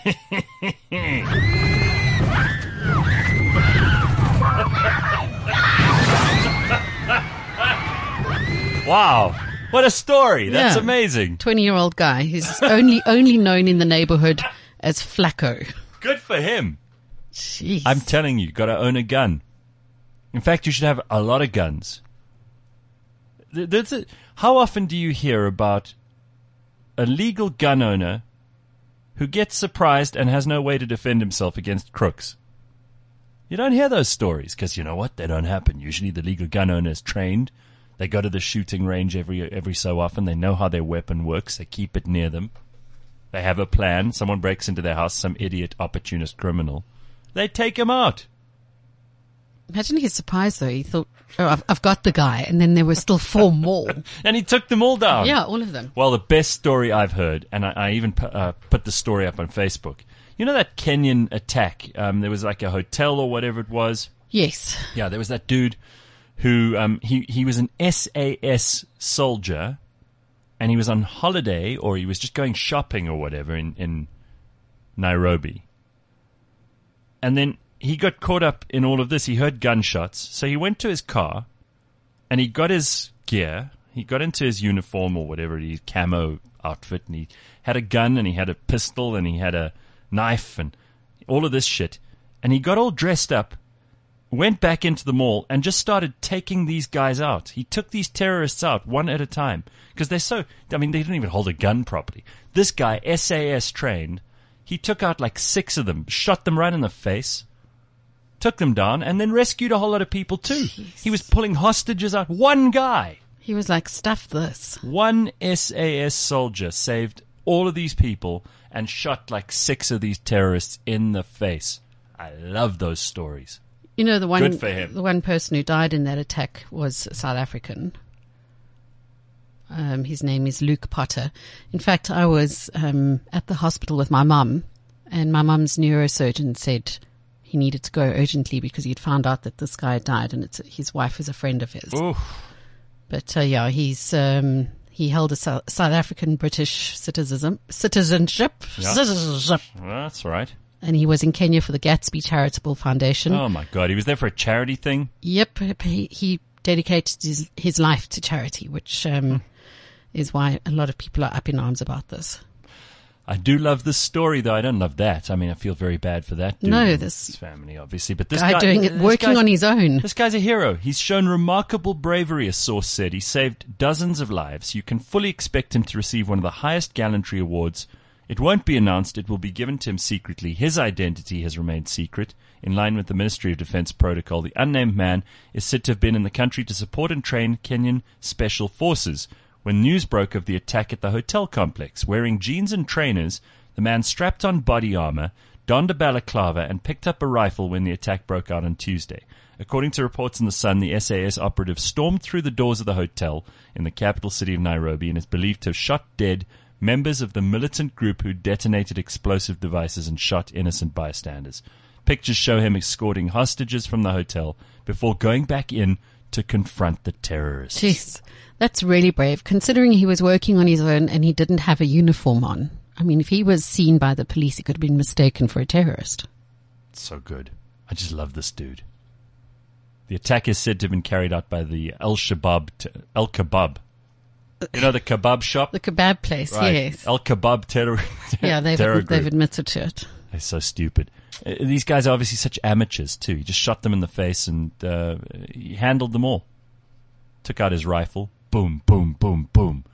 Wow. What a story. That's Yeah. amazing. twenty-year-old guy who's only only known in the neighborhood as Flacco. Good for him. Jeez. I'm telling you, got to own a gun. In fact, you should have a lot of guns. Th- That's a, how often do you hear about a legal gun owner who gets surprised and has no way to defend himself against crooks? You don't hear those stories because you know what? They don't happen. Usually the legal gun owner is trained. They go to the shooting range every every so often. They know how their weapon works. They keep it near them. They have a plan. Someone breaks into their house, some idiot opportunist criminal. They take him out. Imagine his surprise though. He thought, oh, I've, I've got the guy. And then there were still four more. And he took them all down. Yeah, all of them. Well, the best story I've heard, and I, I even pu- uh, put the story up on Facebook. You know that Kenyan attack? Um, there was like a hotel or whatever it was. Yes. Yeah, there was that dude who um, he he was an S A S soldier, and he was on holiday or he was just going shopping or whatever in, in Nairobi. And then he got caught up in all of this. He heard gunshots, so he went to his car, and he got his gear. He got into his uniform or whatever, his camo outfit, and he had a gun, and he had a pistol, and he had a knife, and all of this shit. And he got all dressed up, went back into the mall, and just started taking these guys out. He took these terrorists out one at a time. Because they're so, I mean, they didn't even hold a gun properly. This guy, S A S trained, he took out like six of them, shot them right in the face, took them down, and then rescued a whole lot of people too. Jeez. He was pulling hostages out. One guy, He was like, stuff this. one S A S soldier saved all of these people and shot like six of these terrorists in the face. I love those stories. You know, the one, Good for him. the one person who died in that attack was South African. Um, his name is Luke Potter. In fact, I was um, at the hospital with my mum, and my mum's neurosurgeon said he needed to go urgently because he'd found out that this guy had died, and it's, his wife was a friend of his. Oof. But uh, yeah, he's um, he held a South, South African British citizenship, citizenship, Yeah. citizenship, Well, that's right. and he was in Kenya for the Gatsby Charitable Foundation. Oh my God, he was there for a charity thing. Yep, he, he dedicated his, his life to charity, which um, is why a lot of people are up in arms about this. I do love this story, though. I don't love that. I mean, I feel very bad for that dude No, and this his family, obviously. But this guy guy doing it, this working guy's- on his own. This guy's a hero. He's shown remarkable bravery, a source said. He saved dozens of lives. You can fully expect him to receive one of the highest gallantry awards. It won't be announced. It will be given to him secretly. His identity has remained secret. In line with the Ministry of Defense protocol, the unnamed man is said to have been in the country to support and train Kenyan special forces. When news broke of the attack at the hotel complex, wearing jeans and trainers, the man strapped on body armor, donned a balaclava, and picked up a rifle when the attack broke out on Tuesday. According to reports in The Sun, the S A S operative stormed through the doors of the hotel in the capital city of Nairobi and is believed to have shot dead members of the militant group who detonated explosive devices and shot innocent bystanders. Pictures show him escorting hostages from the hotel before going back in to confront the terrorists. Jeez, that's really brave, considering he was working on his own and he didn't have a uniform on. I mean, if he was seen by the police, he could have been mistaken for a terrorist. So good. I just love this dude. The attack is said to have been carried out by the El Shabab, t- El Kebab. You know the kebab shop? The kebab place, Right. yes. El Kebab terror. Yeah, they've, terror they've group. admitted to it. They're so stupid. Uh, these guys are obviously such amateurs too. He just shot them in the face and uh, he handled them all. Took out his rifle. Boom, boom, boom, boom.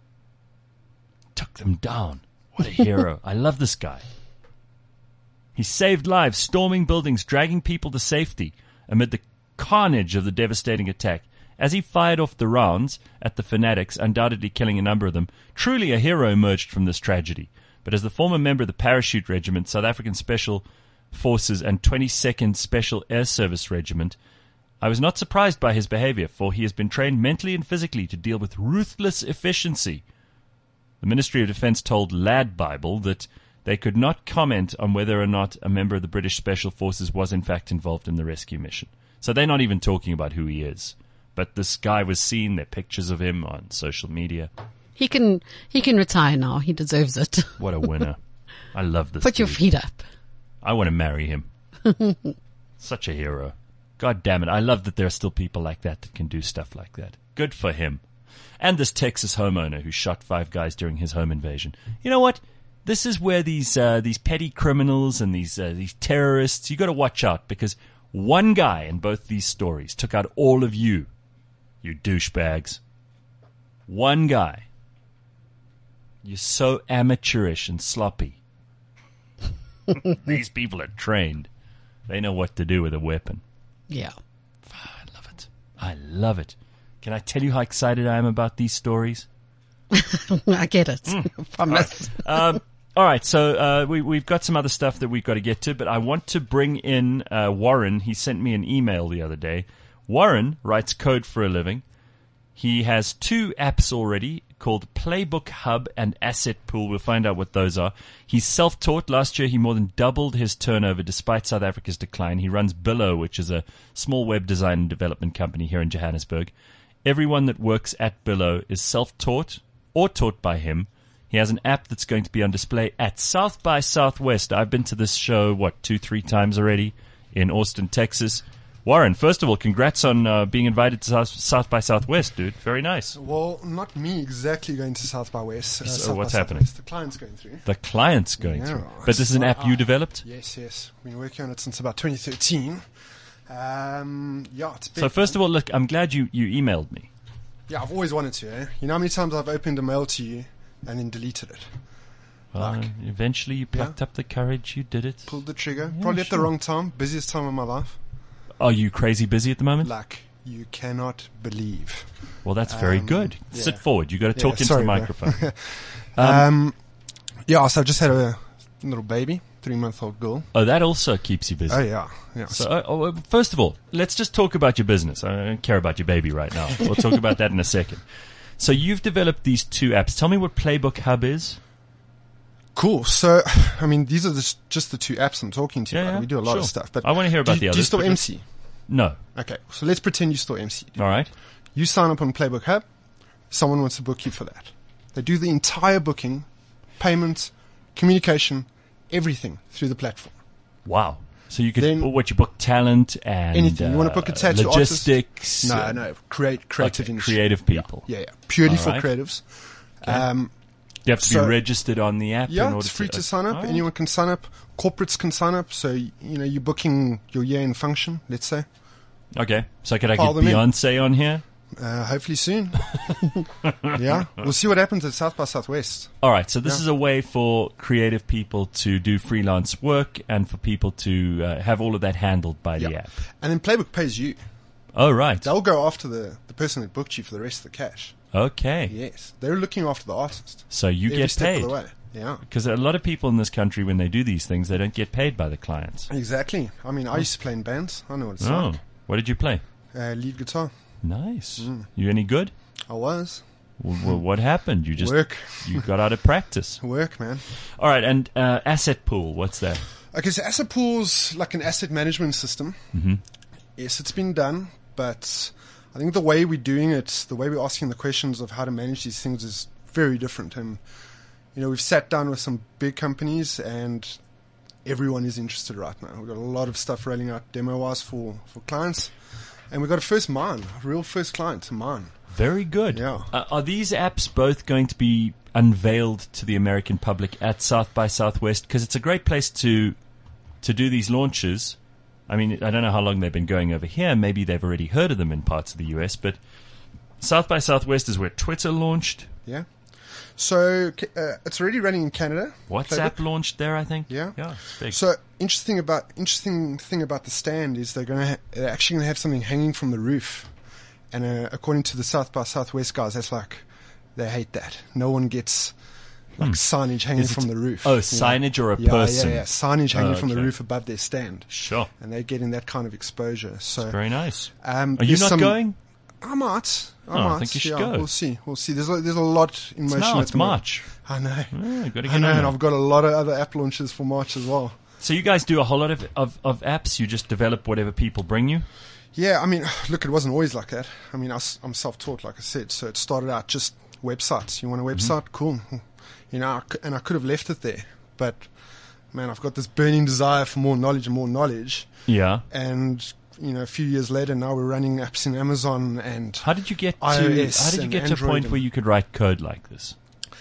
Took them down. What a hero. I love this guy. He saved lives, storming buildings, dragging people to safety amid the carnage of the devastating attack. As he fired off the rounds at the fanatics, undoubtedly killing a number of them, truly a hero emerged from this tragedy. But as the former member of the Parachute Regiment, South African Special Forces, and twenty-second Special Air Service Regiment, I was not surprised by his behavior, for he has been trained mentally and physically to deal with ruthless efficiency. The Ministry of Defence told Lad Bible that they could not comment on whether or not a member of the British Special Forces was in fact involved in the rescue mission. So they're not even talking about who he is. But this guy was seen, there are pictures of him on social media. He can he can retire now. He deserves it. What a winner. I love this Put your dude. feet up. I want to marry him. Such a hero. God damn it. I love that there are still people like that that can do stuff like that. Good for him. And this Texas homeowner who shot five guys during his home invasion. You know what? This is where these uh, these petty criminals and these uh, these terrorists, you got to watch out, because one guy in both these stories took out all of you. You douchebags. One guy. You're so amateurish and sloppy. These people are trained. They know what to do with a weapon. Yeah. I love it. I love it. Can I tell you how excited I am about these stories? I get it. Mm. Promise. All right. Um, all right, so uh, we, we've got some other stuff that we've got to get to, but I want to bring in uh, Warren. He sent me an email the other day. Warren writes code for a living. He has two apps already called Playbook Hub and Asset Pool. We'll find out what those are. He's self-taught. Last year, he more than doubled his turnover despite South Africa's decline. He runs Billow, which is a small web design and development company here in Johannesburg. Everyone that works at Billow is self-taught or taught by him. He has an app that's going to be on display at South by Southwest. I've been to this show, what, two, three times already in Austin, Texas. Warren, first of all, congrats on uh, being invited to South, South by Southwest, dude. Very nice. Well, not me exactly going to South by West. Uh, so South what's by happening? Southwest. The client's going through. The client's going yeah, through. But this is an app you developed? Yes, yes. Been working on it since about twenty thirteen. Um, yeah, it's big. So first of all, look, I'm glad you, you emailed me. Yeah, I've always wanted to, eh? You know how many times I've opened a mail to you and then deleted it? Well, like, eventually you plucked yeah. up the courage, you did it. Pulled the trigger. Yeah, Probably sure. at the wrong time. Busiest time of my life. Are you crazy busy at the moment? Like, you cannot believe. Well, that's very um, good. yeah. Sit forward. You've got to Yeah, talk into sorry, the bro. microphone. um, um, yeah, so I just had a little baby, three-month-old girl. Oh, that also keeps you busy. Oh, yeah. yeah. So, uh, oh, first of all, let's just talk about your business. I don't care about your baby right now. We'll talk about that in a second. So you've developed these two apps. Tell me what Playbook Hub is. Cool. So, I mean, these are the, just the two apps I'm talking to you Yeah, about. yeah, We do a lot sure. of stuff. But I want to hear about do, the you- others. Do you still but M let's- C? No. Okay, so let's pretend you still M C. All right. You sign up on Playbook Hub. Someone wants to book you for that. They do the entire booking, payment, communication, everything through the platform. Wow. So you could, Then- what, you book talent and Anything. You wanna book a uh, tattoo artist? logistics. No, uh, no, create creative okay, industry. creative people. Yeah, yeah, purely All for right. creatives. Um, You have to So- be registered on the app in yeah, order it's free to, to sign up. All right. Anyone can sign up. Corporates can sign up. So you know you're booking your year in function. Let's say. Okay. So could I File get them in. Beyonce on here? Uh, hopefully soon. yeah, we'll see what happens at South by Southwest. All right. So this Yeah. is a way for creative people to do freelance work and for people to uh, have all of that handled by the Yeah. app. And then Playbook pays you. Oh, right. They'll go after the, the person that booked you for the rest of the cash. Okay. Yes, they're looking after the artist. So you every get step paid. of the way. Yeah, Because a lot of people in this country, when they do these things, they don't get paid by the clients. exactly. I mean, I used to play in bands. I know what it's Oh. like. What did you play? Uh, lead guitar. Nice. Mm. You any good? I was. W- w- what happened? You just Work. you got out of practice. Work, man. All right. And uh, Asset Pool, what's that? Okay, so Asset Pool's like an asset management system. Mm-hmm. Yes, it's been done, but I think the way we're doing it, the way we're asking the questions of how to manage these things is very different. And, you know, we've sat down with some big companies and everyone is interested right now. We've got a lot of stuff rolling out demo-wise for, for clients. And we've got a first mine, a real first client to mine. Very good. Yeah. Uh, are these apps both going to be unveiled to the American public at South by Southwest? Because it's a great place to to do these launches. I mean, I don't know how long they've been going over here. Maybe they've already heard of them in parts of the U S, but South by Southwest is where Twitter launched. Yeah. So uh, it's already running in Canada. WhatsApp Playbook. launched there, I think. Yeah. Yeah. Big. So interesting about interesting thing about the stand is they're going to ha- they're actually going to have something hanging from the roof, and uh, according to the South by Southwest guys, that's like they hate that. No one gets like signage hanging Is it- from the roof. oh, you know? signage or a yeah, person? Yeah, yeah, signage hanging Oh, from the okay. roof above their stand, Sure. and they're getting that kind of exposure. So Very nice. um, Are you there's not some- going? I might. I Oh, I might. think you should yeah, go. We'll see. We'll see. There's a, there's a lot in It's motion. now, at it's the moment. March. I know. Oh, gotta I get know, on and it. I've got a lot of other app launches for March as well. So you guys do a whole lot of, of, of apps? You just develop whatever people bring you? Yeah, I mean, look, it wasn't always like that. I mean, I, am self-taught, like I said, so it started out just websites. You want a website? Mm-hmm. Cool. You know, I c- and I could have left it there, but man, I've got this burning desire for more knowledge and more knowledge. Yeah. And you know, a few years later, now we're running apps in Amazon and How did you get to, iOS how did you and get to a Android point and- where you could write code like this?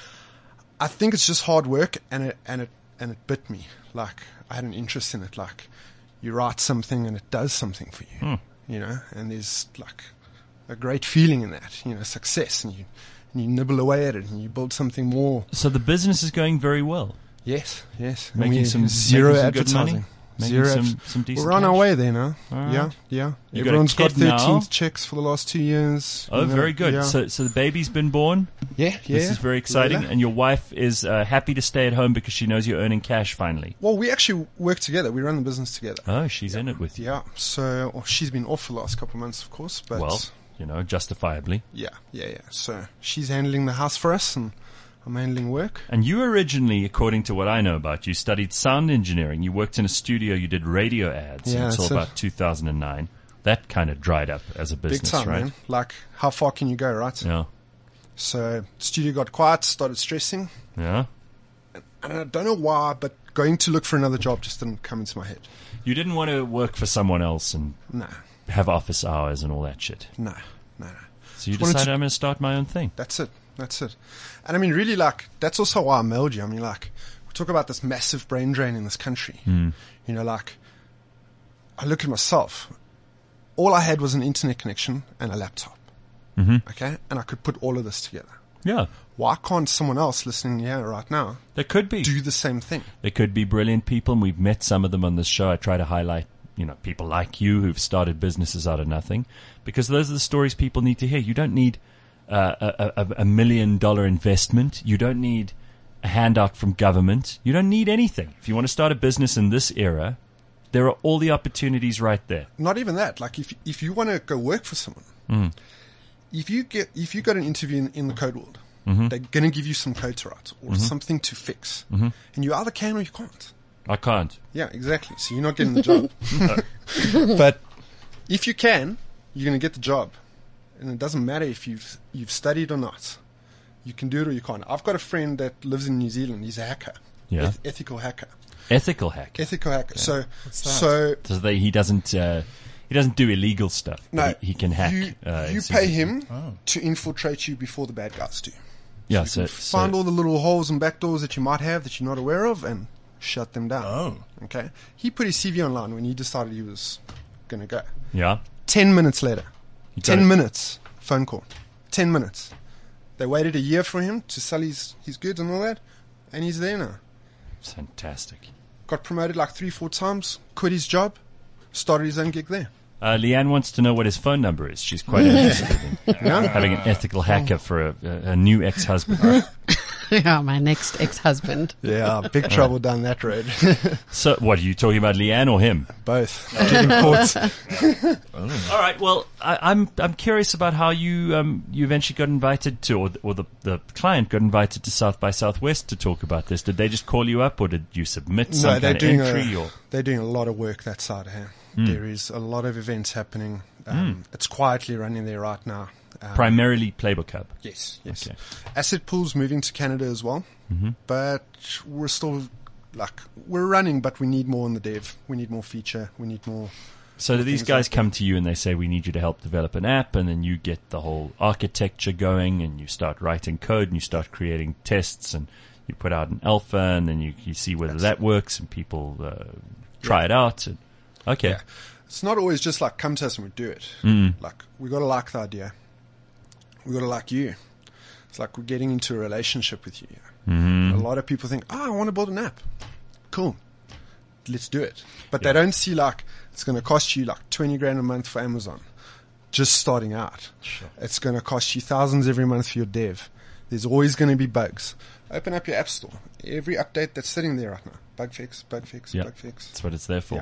I think it's just hard work, and it and it and it bit me. Like I had an interest in it. Like you write something and it does something for you, Hmm. you know. And there's like a great feeling in that, you know, success, and you and you nibble away at it and you build something more. So the business is going very well. Yes, yes. And Making we- some- zero making some good advertising. money? Making Zero some- adver- some decent We're on our cash? way there now. All right. Yeah, yeah. You got a Everyone's got kid now? thirteenth checks for the last two years. Oh, you know, very good. Yeah, So, so the baby's been born. yeah, yeah. This is very exciting. Layla. And your wife is uh, happy to stay at home because she knows you're earning cash finally. Well, we actually work together. We run the business together. Oh, she's in it with you. Yeah. So well, she's been off for the last couple of months, of course. But Well, you know, justifiably. yeah, yeah, yeah. So she's handling the house for us, and I'm handling work. And you originally, according to what I know about you, studied sound engineering. You worked in a studio. You did radio ads Yeah, until that's it. about two thousand nine. That kind of dried up as a business, Big time, right? man. Like, how far can you go, right? Yeah. So studio got quiet, started stressing, Yeah. and I don't know why, but going to look for another job just didn't come into my head. You didn't want to work for someone else and No, have office hours and all that shit. no, no, no. So you Just wanted decided to- I'm going to start my own thing. That's it. That's it. And I mean, really, like, that's also why I mailed you. I mean, like, we talk about this massive brain drain in this country. Hmm. You know, like, I look at myself. All I had was an internet connection and a laptop. Mm-hmm. Okay? And I could put all of this together. Yeah. Why can't someone else listening here right now There could be. do the same thing? There could be brilliant people, and we've met some of them on this show. I try to highlight, you know, people like you who've started businesses out of nothing, because those are the stories people need to hear. You don't need uh, a, a, a million dollar investment. You don't need a handout from government. You don't need anything. If you want to start a business in this era, there are all the opportunities right there. Not even that. Like, if if you want to go work for someone, Mm. if you get if you got an interview in, in the code world, Mm-hmm. they're going to give you some code to write or something to fix, Mm-hmm. and you either can or you can't. I can't. Yeah, exactly. So you're not getting the job. But if you can, you're going to get the job, and it doesn't matter if you've you've studied or not. You can do it or you can't. I've got a friend that lives in New Zealand. He's a hacker, Yeah. Eth- ethical hacker, Ethical hack. ethical hacker. So, so So they, he doesn't. Uh, he doesn't do illegal stuff. but no, he, he can hack. You, uh, you it seems pay like- him Oh. to infiltrate you before the bad guys do. Yeah. You So, can so find all the little holes and back doors that you might have that you're not aware of and shut them down. Oh. Okay. He put his C V online when he decided he was going to go. yeah. Ten minutes later. You got Ten it. minutes. Phone call. Ten minutes. They waited a year for him to sell his, his goods and all that. And he's there now. It's fantastic. Got promoted like three, four times. Quit his job. Started his own gig there. Uh, Leanne wants to know what his phone number is. She's quite interested in Yeah. having an ethical hacker for a, a, a new ex-husband. Yeah, my next ex-husband. Yeah. Big trouble down that road. So, what are you talking about, Leanne or him? Both. Getting caught. All right. Well, I, I'm I'm curious about how you um you eventually got invited to, or, the- or the the client got invited to South by Southwest to talk about this. Did they just call you up, or did you submit some No, they're kind of doing entry? a, or they're doing a lot of work that side here. Hmm. There is a lot of events happening. Um, It's quietly running there right now. Um, primarily Playbook Hub? Yes, yes. Okay. Asset Pool's moving to Canada as well, Mm-hmm. but we're still like we're running, but we need more on the dev. We need more feature. We need more. So do these things guys like that. come to you and they say, we need you to help develop an app, and then you get the whole architecture going and you start writing code and you start creating tests and you put out an alpha and then you, you see whether That's that works and people uh, try it out. And, okay. Yeah, it's not always just like come to us and we do it. Mm. Like we got to like the idea. We got to like you. It's like we're getting into a relationship with you. Mm-hmm. A lot of people think, oh, I want to build an app. Cool. Let's do it. But they don't see like it's going to cost you like twenty grand a month for Amazon. Just starting out. Sure. It's going to cost you thousands every month for your dev. There's always going to be bugs. Open up your app store. Every update that's sitting there right now. Bug fix, bug fix, Yeah. bug fix. That's what it's there for. Yeah.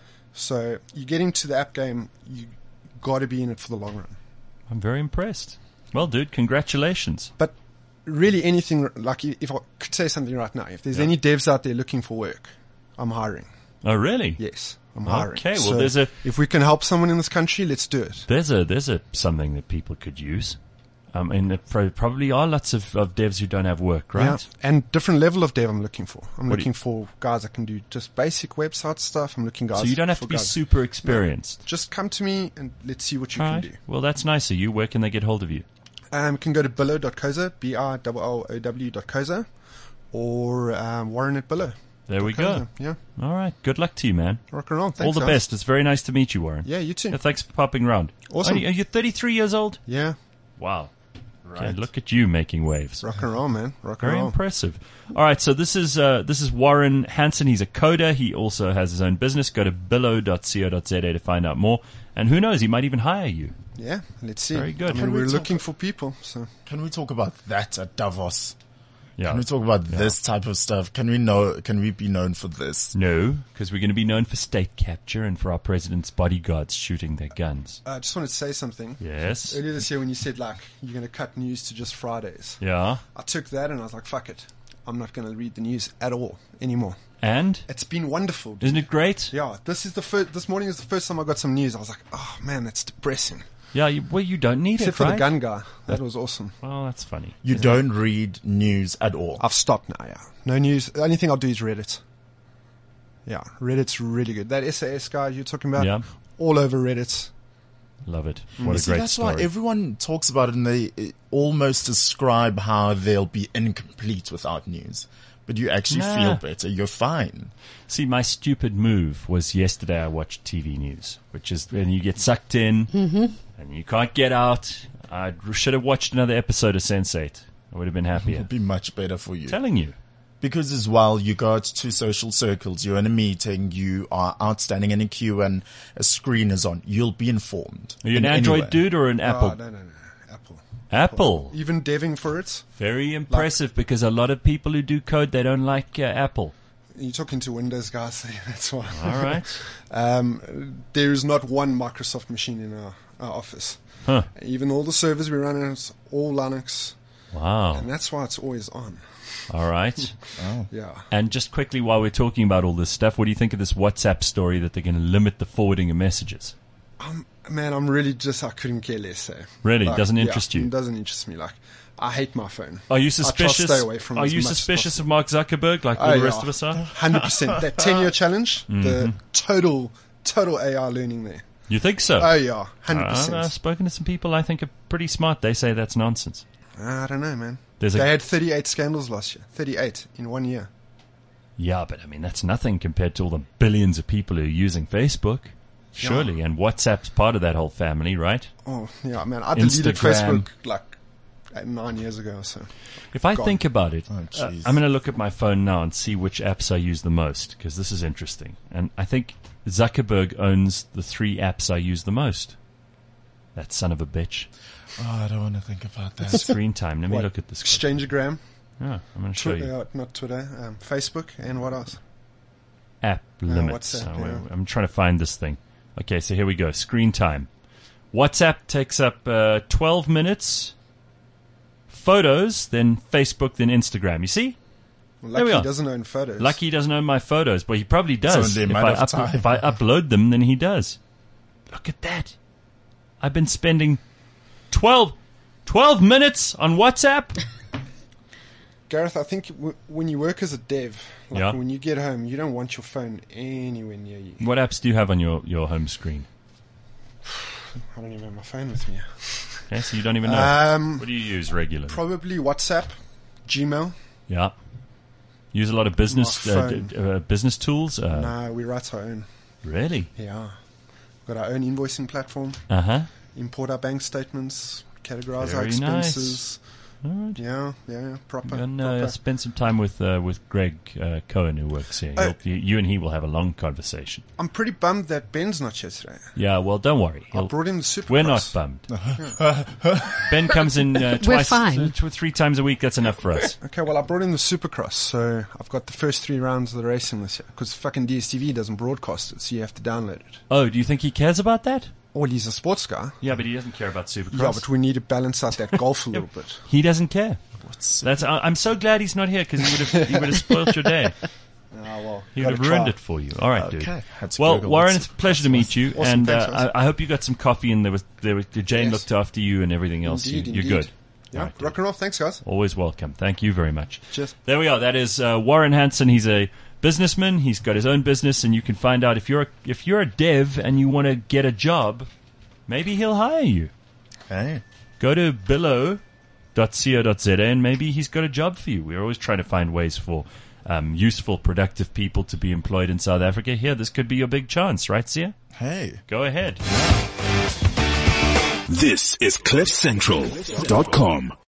So you get into the app game, you got to be in it for the long run. I'm very impressed. Well, dude, congratulations. But really anything, like if I could say something right now, if there's Yeah. any devs out there looking for work, I'm hiring. Oh, really? Yes, I'm hiring. Okay, well, So there's a if we can help someone in this country, let's do it. there's a there's a something that people could use. I mean, there pro- probably are lots of, of devs who don't have work, right? Yeah. And different level of dev I'm looking for. I'm What do looking you- for guys that can do just basic website stuff. I'm looking guys So you don't have for to be guys- super experienced. Just come to me and let's see what you All can right. do. Well, that's nice of you. Where can they get hold of you? Um, you can go to billow dot coza, B R O O O W dot coza, or um, Warren at Billow. There we go. Coza. Yeah, All right. Good luck to you, man. rock and roll. Thanks, All the guys. best. It's very nice to meet you, Warren. Yeah, you too. Yeah, thanks for popping around. Awesome. Are you, are you thirty-three years old? Yeah, Wow. Okay, look at you making waves. rock and roll, man. Rock and Very roll. impressive. All right, so this is uh, this is Warren Hansen. He's a coder. He also has his own business. Go to billow dot co dot za to find out more. And who knows, he might even hire you. Yeah, let's see. Very good. I mean, Can we we're talk- looking for people, so Can we talk about that at Davos? Yeah. Can we talk about this type of stuff? Can we know? Can we be known for this? No, because we're going to be known for state capture and for our president's bodyguards shooting their guns. I just wanted to say something. Yes. Earlier this year when you said like you're going to cut news to just Fridays, Yeah. I took that and I was like, fuck it. I'm not going to read the news at all anymore. And? It's been wonderful. dude. Isn't it great? Yeah, this is the first, this morning is the first time I got some news. I was like, oh man, that's depressing. Yeah, you, well, you don't need Except it, for right? the gun guy. That was awesome. Oh, that's funny. You don't read news at all. I've stopped now, yeah. No news. The only thing I'll do is Reddit. Yeah, Reddit's really good. That S A S guy you're talking about, Yeah. all over Reddit. Love it. Mm. What You a see, great that's story. why everyone talks about it and they uh, almost describe how they'll be incomplete without news. But you actually Nah. feel better. You're fine. See, my stupid move was yesterday I watched T V news, which is when you get sucked in and you can't get out. I should have watched another episode of Sense eight. I would have been happier. It'll be much better for you. Telling you. Because as well, you go to social circles, you're in a meeting, you are outstanding in a queue and a screen is on. You'll be informed. Are you an in any Android way. dude or an Apple? Oh, no, no, no. Apple. Apple. Even deving for it. Very impressive because a lot of people who do code, they don't like uh, Apple. You're talking to Windows guys, that's why. All right. um, there is not one Microsoft machine in our, our office. Huh. Even all the servers we run is all Linux, Wow. and that's why it's always on. All right. Yeah. And just quickly, while we're talking about all this stuff, what do you think of this WhatsApp story that they're going to limit the forwarding of messages? Um, man, I'm really just, I couldn't care less. So. Really? Like, Doesn't yeah, interest you? It doesn't interest me. Like, I hate my phone. Are you I try to suspicious? stay away from it Are as you much as suspicious possible. of Mark Zuckerberg, like all Oh, the rest yeah. of us are? one hundred percent. That ten-year challenge, Mm-hmm. the total, total A I learning there. You think so? Oh, yeah, one hundred Uh, percent. I've spoken to some people I think are pretty smart. They say that's nonsense. I don't know, man. There's a- they had thirty-eight scandals last year. thirty-eight in one year. Yeah, but I mean, that's nothing compared to all the billions of people who are using Facebook. Surely. And WhatsApp's part of that whole family, right? Oh, yeah, man. I deleted Instagram. Facebook like eight, nine years ago or so. If I Gone. think about it, Oh, uh, jeez. I'm going to look at my phone now and see which apps I use the most, because this is interesting. And I think Zuckerberg owns the three apps I use the most. That son of a bitch. Oh, I don't want to think about that. Screen time. Let me What? look at this. Exchangeogram, Yeah, I'm going to show Twi- you. uh, not Twitter, um, Facebook, and what else? App limits. WhatsApp, So yeah. I'm trying to find this thing. Okay, so here we go. Screen time. WhatsApp takes up uh, twelve minutes. Photos, then Facebook, then Instagram. You see? Well, There we Lucky are. doesn't own photos. Lucky doesn't own my photos, but he probably does. only a If matter I, of up- time. if I upload them, then he does. Look at that. I've been spending twelve, twelve minutes on WhatsApp. Gareth, I think w- when you work as a dev, like Yeah. when you get home, you don't want your phone anywhere near you. What apps do you have on your, your home screen? I don't even have my phone with me. Okay, so you don't even know. Um, What do you use regularly? Probably WhatsApp, Gmail. Yeah. Use a lot of business My uh, phone. d- uh, business tools. Uh, no, we write our own. Really? Yeah. Got our own invoicing platform. Uh huh. Import our bank statements, categorize our Very nice. expenses, Yeah, yeah, yeah, proper. And uh, proper. spend some time with uh, with Greg uh, Cohen, who works here. Uh, He'll- you, you and he will have a long conversation. I'm pretty bummed that Ben's not here today. Yeah, well, don't worry. I He'll- brought him the Supercross. We're not bummed. Ben comes in uh, We're twice, fine. uh, tw- three times a week. That's enough for us. Okay, well, I brought in the Supercross, so I've got the first three rounds of the racing this year. Because fucking D S T V doesn't broadcast it, so you have to download it. Oh, do you think he cares about that? Well, he's a sports guy. Yeah, but he doesn't care about Supercross. Yeah, but we need to balance out that golf a little bit. He doesn't care. That's. I- I'm so glad he's not here because he would have he would have spoilt your day. Oh, well, He would have ruined it for you. All right, Okay. dude. Had to Well, Google Warren, what's- it's a pleasure to meet you, Awesome, and thanks, uh, guys. I, I hope you got some coffee and there was there was Jane Yes. looked after you and everything else. Indeed, you, you're indeed. good. Yeah, All right, dude. rock and roll. Thanks, guys. Always welcome. Thank you very much. Cheers. There we are. That is uh, Warren Hansen. He's a businessman. He's got his own business, and you can find out if you're a, if you're a dev and you want to get a job, maybe he'll hire you. Hey. Go to billow dot co dot za and maybe he's got a job for you. We're always trying to find ways for um, useful, productive people to be employed in South Africa. Here, this could be your big chance, right, Sia? Hey. Go ahead. This is cliff central dot com.